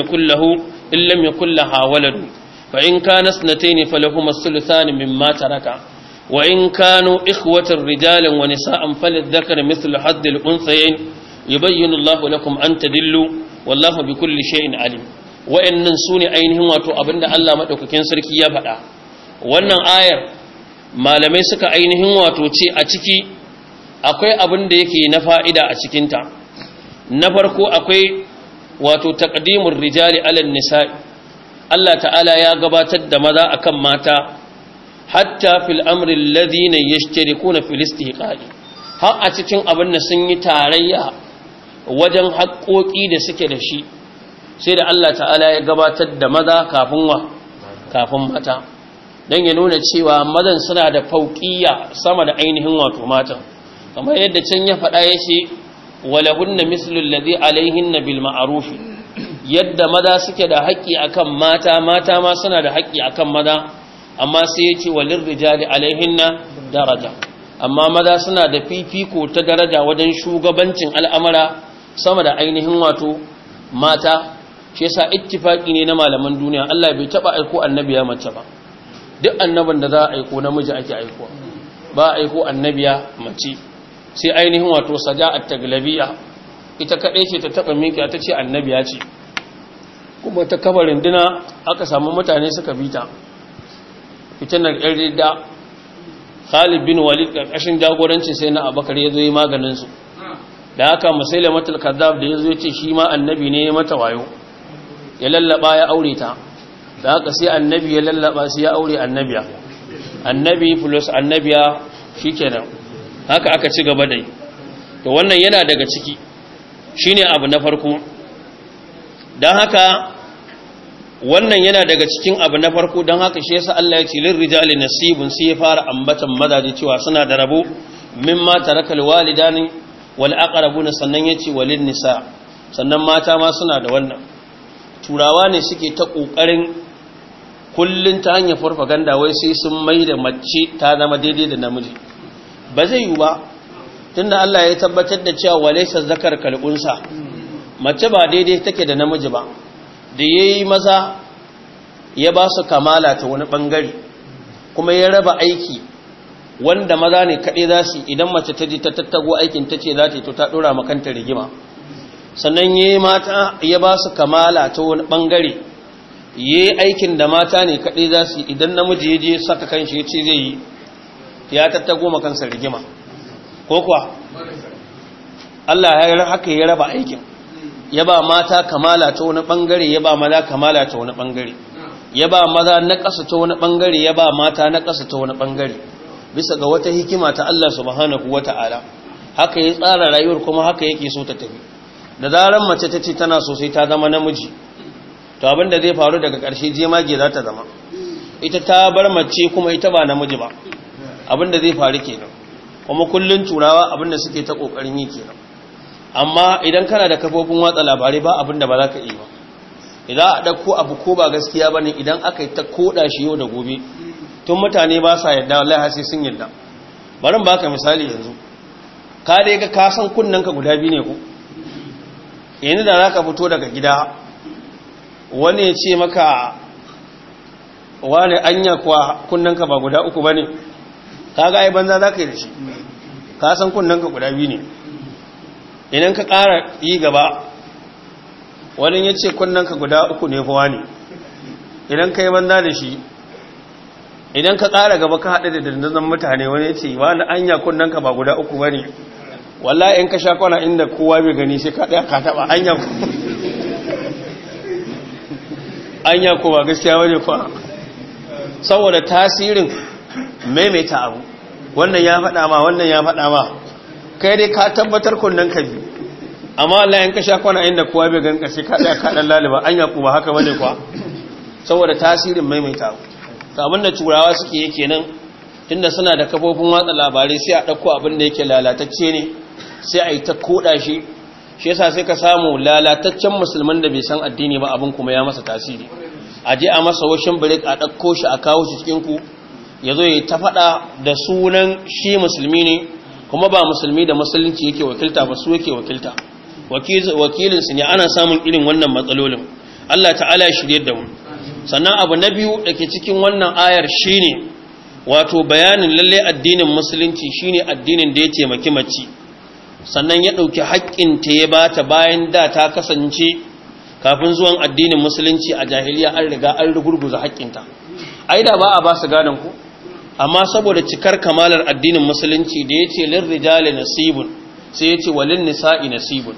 illam yakul laha waladun fa in kana ithnatayn falahuma thuluthani mimma taraka wa in kanu ikhwatan rijalan wa nisaan falidhakari mithlu haddil unthayayn yubayyinu Allahu lakum an tadillu wallahu bikulli shay'in alim. wa'annan sune ainihin wato abinda Allah madaukakin sarki ya faɗa. wannan ayar malamai suka ainihin wato ce a ciki akwai abin da yake na fa'ida a cikinta. na farko akwai wato taqdimur rijali ala nisa'i. Allah ta'ala ya gabatar da maza akan mata hatta fil amri alladhina yashtarikuna fil istihqaqi, har a cikin abin da sun yi tarayya wajen haƙoƙi da suke da shi sai da Allah ta'ala ya gabatar da maza kafin mata don ya nuna cewa mazan suna da fauƙiyya sama da ainihin wato matan, kamar yadda can ya faɗa ya ce walahunna mislu alladhi alaihinna bil ma'ruf, yadda maza suke da haƙƙi akan mata, mata ma suna da haƙƙi akan maza, amma sai ya ce walil rijali alaihinna daraja, amma maza suna da fifiko ta daraja wajen shugabancin al'amara sama da ainihin wato mata. shi yasa ittifaki ne na malaman duniya, Allah bai taba aiko annabiya mace ba, duk annabin da za a aiko namiji ake aiko, ba a aiko annabiya mace sai ainihin wato saja'at taglabiya, ita kadai ce ta taba miƙa ta ce annabiya ce, kuma ta kafa rinduna aka samu mutane suka bita fitanar yan ridda. Khalid bin Walid karkashin jagoranci sai na Abubakar ya zo yi maganin su, da haka Musailamatul Kadhab da ya zo ya ce shi ma annabi ne ya mata wayo, ya lallaba ya aure ta, da haka sai annabi ya lallaba sai ya aure annabiya, annabi plus annabiya shikenan, haka aka ci gaba dai. to wannan yana daga ciki, shine abu na farko. dan haka wannan yana daga cikin abu na farko, dan haka shi yasa Allah ya ce lir rijali nasibun, sai ya fara ambatan mazaje cewa suna da rabo mimma tarakal walidani wal aqrabuna, sannan yace walin nisa, sannan mata ma suna da wannan. turawa ne suke ta kokarin kullun ta hanyar farfaganda wai sai sun mai da mace ta zama daidai da namiji. ba zai yi ba, tunda Allah ya tabbatar da cewa walaysa zakar kal unsa, mace ba daidai take da namiji ba. da yayi maza ya ba su kamala ta wani bangare, kuma ya raba aiki wanda maza ne kaɗai za su, idan mace ta ji ta tattago aikin ta ce za ta yi to ta ɗora makanta rigima. sannan ya yi mata ya ba su kamala ta wani ɓangare, ya yi aikin da mata ne kaɗai za su, idan namiji ya je saka kan shi ya ce zai yi ya tattago makansa rigima, ko kuwa Allah ya haka ya raba aikin, ya ba mata kamala ta wani ɓangare, ya ba maza kamala ta wani ɓangare, ya ba maza na ƙasa ta wani ɓangare, ya ba mata na ƙasa ta wani ɓangare, bisa ga wata hikima ta Allah subhanahu wata'ala. haka ya tsara rayuwar, kuma haka yake so ta tafi. da zaran mace ta ce tana so sai ta zama namiji, to abin da zai faru daga ƙarshe jemage za ta zama, ita ta bar mace kuma ita ba namiji ba, abin da zai faru kenan. kuma kullun turawa abin da suke ta kokarin yi kenan. amma idan kana da kafofin watsa labarai ba abin da ba za ka yi ba, idan a ɗauko abu ko ba gaskiya ba ne, idan aka yi ta koɗa shi yau da gobe tun mutane ba sa yadda, wallahi sai sun yadda. bari baka misali yanzu, ka dai ga kasan kunnanka guda biyu ne ku, yanzu da za ka fito daga gida wani ya ce maka wani anya kuwa kunnanka ba guda uku ba ne, ka ga ai banza za ka yi da shi, kasan kunnanka guda biyu ne. idan ka ƙara yi gaba wani ya ce kunnanka guda uku ne kowa ne, idan ka yi banza da shi, idan ka ƙara gaba ka haɗe da dandazon mutane wani ya ce wani anya kunnanka ba guda uku ba ne, wallahi in ka sha kwana inda kowa bai gani sai ka ɗaya ka taɓa anya ko ba gaskiya wani kwa, saboda tasirin maimaita abu, wannan ya faɗa ma wannan ya faɗa ma, kai dai ka tabbatar kunnanka biyu, amma Allah in ka sha kwana inda kowa bai ganka sai ka ɗaya ka ɗan laliba anya ko ba haka wani kwa, saboda tasirin maimaita abu. abin da turawa suke yake nan, tunda suna da kafofin watsa labarai sai a ɗauko abin da yake lalatacce ne sai a yi ta koɗa shi. shi yasa sai ka samu lalataccen musulman da bai san addini ba abin kuma ya masa tasiri, a je a masa washin birik a ɗauko shi a kawo shi cikinku ya zo ya ta faɗa da sunan shi musulmi ne kuma ba musulmi da musulunci yake wakilta ba su yake wakilta wakilinsu ne. Ana samun irin wannan matsalolin. Allah ta'ala ya shirye da mu. Sannan abu na biyu da ke cikin wannan ayar shine wato bayanin lalle addinin musulunci shine addinin da ya taimaki mace sannan ya ɗauki haƙƙinta ya bata bayan da ta kasance kafin zuwan addinin musulunci a jahiliya an riga an rugurguza haƙƙinta. Ai da ba a ba su gadon ku, amma saboda cikar kamalar addinin musulunci da ya ce lirrijali nasibun sai ya ce walin nisa'i nasibun.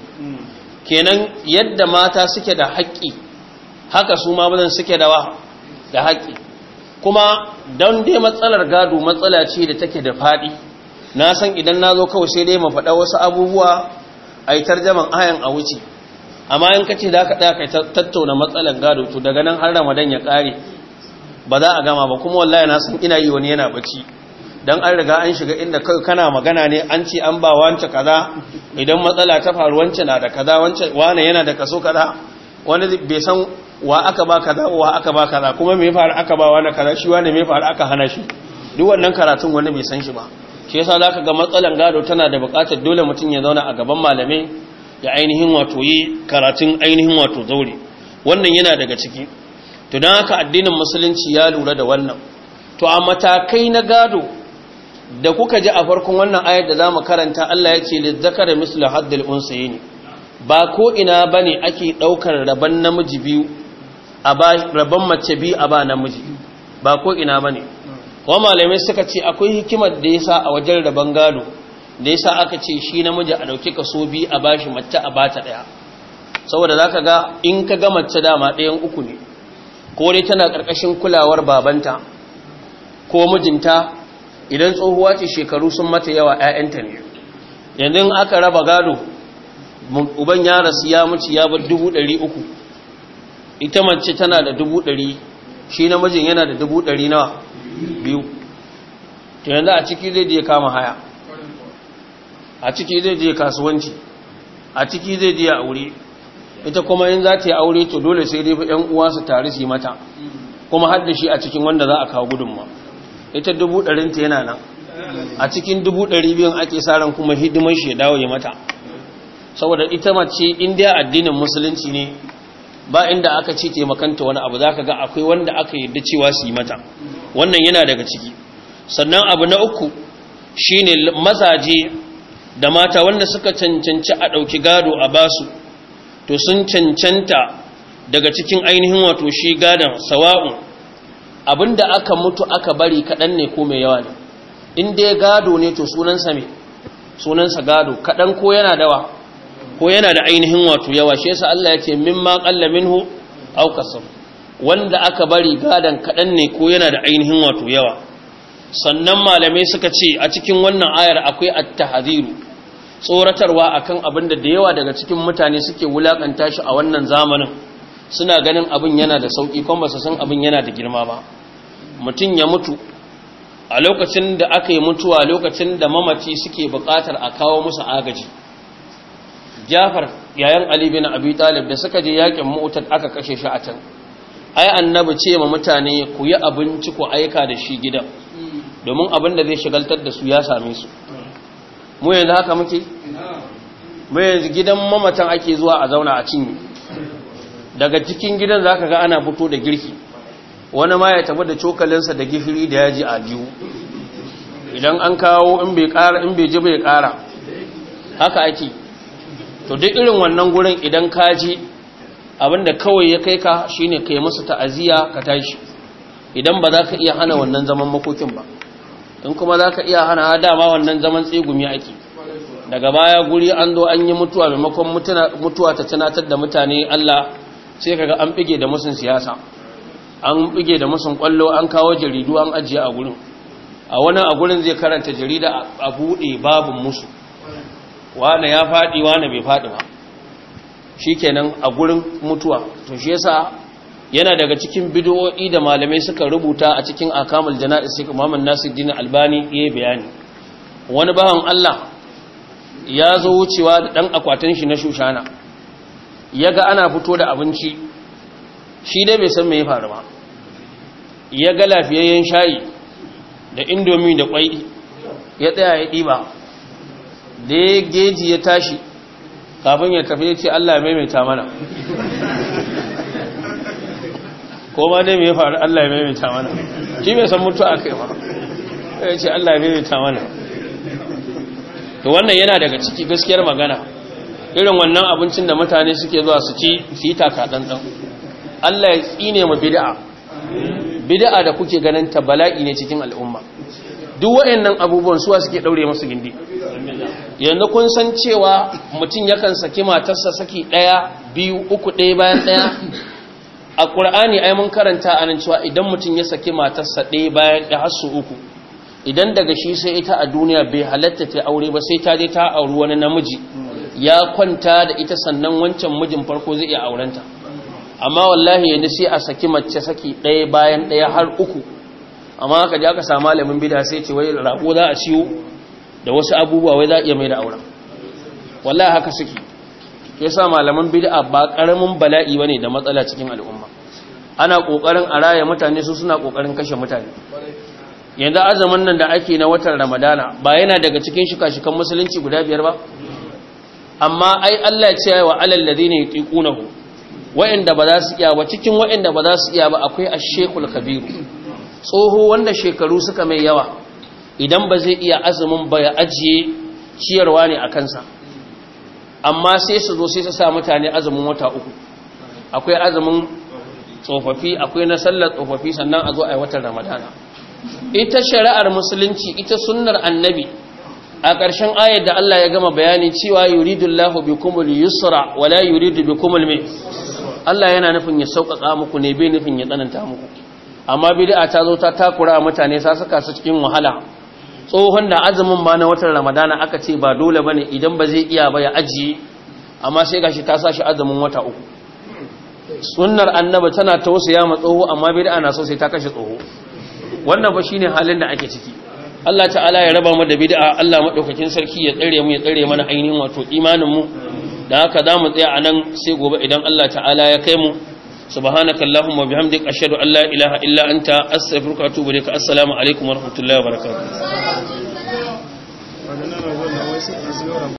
Kenan yadda mata suke da haƙƙi haka su ma bazan suke da haƙƙi. Kuma don dai matsalar gado matsala ce da take da faɗi, na san idan na zo kawai sai dai mu faɗa wasu abubuwa a yi tarjaman ayan a wuce, amma in kace da aka ɗaya kai tattauna matsalar gado to daga nan har Ramadan ya ƙare ba za a gama ba. Kuma wallahi na san ina yi wani yana bacci dan an riga an shiga inda kai kana magana ne an ce an ba wance kaza, idan matsala ta faru wance na da kaza, wance wane yana da kaso kaza, wani bai san wa aka ba kaza wa aka ba kaza kuma me faru aka ba wani kaza shi wani me faru aka hana shi. Duk wannan karatun wani bai san shi ba. Shi yasa zaka ga matsalan gado tana da buƙatar dole mutum ya zauna a gaban malamai ya ainihin wato yi karatun ainihin wato zaure. Wannan yana daga ciki. To dan haka addinin musulunci ya lura da wannan. To a matakai na gado da kuka ji a farkon wannan ayar da zamu karanta, Allah ya ce lizzakara mislu haddil unsayni. Ba ko ina bane ake daukar rabon namiji biyu a ba rabon mace biyu a ba namiji, ba ko ina bane. Kuma malamai suka ce akwai hikimar da yasa a wajen rabon gado da yasa aka ce shi namiji a dauki kaso biyu a bashi mace a bata daya. Saboda zaka ga in ka ga mace dama ɗayan uku ne, ko dai tana karkashin kulawar babanta ko mijinta, idan tsohuwa ce shekaru sun mata yawa ƴaƴanta ne. Yanzu aka raba gado uban ya rasu ya muci ya bar 300, ita mace tana da 100, shi namijin yana da 100 nawa biyu. To yanzu a ciki zai je kama haya, a ciki zai je kasuwanci, a ciki zai je aure. Ita kuma in za ta yi aure to dole sai dai ƴan uwa su tare su yi mata, kuma har da shi a cikin wanda za a kawo gudunma. Ita 100 ta yana nan, a cikin 200 ake sa ran kuma hidimar shi ya dawo ya mata. Saboda ita mace inda addinin musulunci ne ba inda aka ce taimakanta wani abu, zaka ga akwai wanda aka yarda cewa su yi mata. Wannan yana daga ciki. Sannan abu na uku shine mazaje da mata wanda suka cancanci a dauki gado a basu, to sun cancanta daga cikin ainihin wato shi gadon sawa'un abinda aka mutu aka bari kadan ne ko mai yawa ne. In dai gado ne to sunansa gado, kadan ko yana dawa ko yana da ainihin wato yawa. Shi yasa Allah ya ce mimma qalla minhu aw kasab, wanda aka bari gadan kadan ne ko yana da ainihin wato yawa. Sannan malamai suka ce a cikin wannan ayar akwai at-tahdhiru, tsoratarwa akan abinda da yawa daga cikin mutane suke wulakanta shi a wannan zamanin, suna ganin abin yana da sauki kuma ba su san abin yana da girma ba. Mutum ya mutu a lokacin da aka yi mutuwa, lokacin da mamaci suke buƙatar a kawo musu agaji. Jafar yayin Ali bin Abi Talib da suka je yakin Mu'tah aka kashe shi a can. Ai annabi ce ma mutane ku yi abinci ku aika da shi gidan, domin abin da zai shigaltar da su ya same su. Mu yanzu haka muke? Mu yanzu gidan mamatan ake zuwa a zauna a cinye. Daga cikin gidan zaka ga ana fito da girki. Wani ma ya tafi da cokalinsa da gishiri da yaji a jiwu. Idan an kawo in bai ji bai ƙara. Haka ake. To duk irin wannan gurin idan ka ji abinda kawai ya kai ka shine kai musu ta'aziya ka tashi. Idan ba za ka iya hana wannan zaman makokin ba, in kuma za ka iya hana dama wannan zaman tsegumi ake. Daga baya guri an zo an yi mutuwa, maimakon mutuwa ta tunatar da mutane Allah, sai kaga an bige da musun siyasa, an bige da musun kwallo, an kawo jaridu an ajiye a gurin. A wani a gurin zai karanta jarida a buɗe babin musu, wane ya faɗi wane bai faɗi ba, shikenan a gurin mutuwa. To shi yasa yana daga cikin bid'o'i da malamai suka rubuta a cikin akamul jana'is, sai Muhammad Nasiruddin Albani yayi bayani. Wani bawan Allah ya zo wucewa da dan akwatin shi na shushana, yaga ana fito da abinci, shi dai bai san me ya faru ba. Yaga lafiyayyen shayi da indomi da kwai ya tsaya ya ɗiba da ya geji ya tashi kafin ya tafi ya ce Allah ya maimaita mana ko ma dai mai faru Allah ya maimaita mana shi bai san mutu a kai ba ya ce Allah ya maimaita mana to wannan yana daga ciki gaskiyar magana irin wannan abincin da mutane suke zuwa su ci su yi taka ɗanɗan Allah ya tsine mu bid'a da kuke ganin ta bala'i ne cikin al'umma duk wayannan abubuwan suwa suke daure musu gindi yanzu kun san cewa mutum yakan saki matarsa saki ɗaya biyu uku ɗaya bayan ɗaya a ƙur'ani ai mun karanta anan cewa idan mutum ya saki matarsa ɗaya bayan ɗaya har su uku idan daga shi sai ita a duniya bai halatta ta aure ba sai ta je ta auri wani namiji ya kwanta da ita sannan wancan mijin farko zai iya aurenta amma wallahi yanzu sai a saki mace saki ɗaya bayan ɗaya har uku amma aka je aka samu malamin bid'a sai ce wai rabo za a ciwo da wasu abubuwa wai za a iya mai da auren wallahi haka suke yasa malaman bid'a ba karamin bala'i bane da matsala cikin al'umma ana kokarin a raya mutane su suna kokarin kashe mutane yanzu azumin nan da ake na watan Ramadana ba yana daga cikin shika-shikan musulunci guda 5 ba amma ai Allah ya ce wa alal ladina yutiqunahu wa'inda ba za su iya ba cikin wa'inda ba za su iya ba akwai ash-shaykhul kabir tsoho wanda shekaru suka mai yawa idan ba zai iya azumin ba ya ajiye ciyarwa ne a kansa amma sai su zo sai su sa mutane azumin wata 3 akwai azumin tsofaffi akwai na sallar tsofaffi sannan a zo a yi watan Ramadana ita shari'ar musulunci ita sunnar annabi a ƙarshen ayar da Allah ya gama bayani cewa yuridullahu bikumul yusra wala yuridu bikumul mai Allah yana nufin ya sauƙaƙa muku ne bai nufin ya tsananta muku amma bid'a ta zo ta takura mutane sa saka su cikin wahala tsohon da azumin ma na watan Ramadana aka ce ba dole bane idan ba zai iya ba ya ajiye amma sai gashi ta sa shi azumin wata 3 sunnar annabi tana tausaya ma tsoho amma bid'a na so sai ta kashe tsoho wannan ba shine halin da ake ciki Allah ta'ala ya raba mu da bid'a Allah madaukakin sarki ya tsare mu ya tsare mana ainihin wato imanin mu da haka zamu tsaya anan sai gobe idan Allah ta'ala ya kai mu subhanakallahumma bihamdika ashhadu an la ilaha illa anta astaghfiruka wa atubu ilaik assalamu alaikum wa rahmatullahi wa barakatuh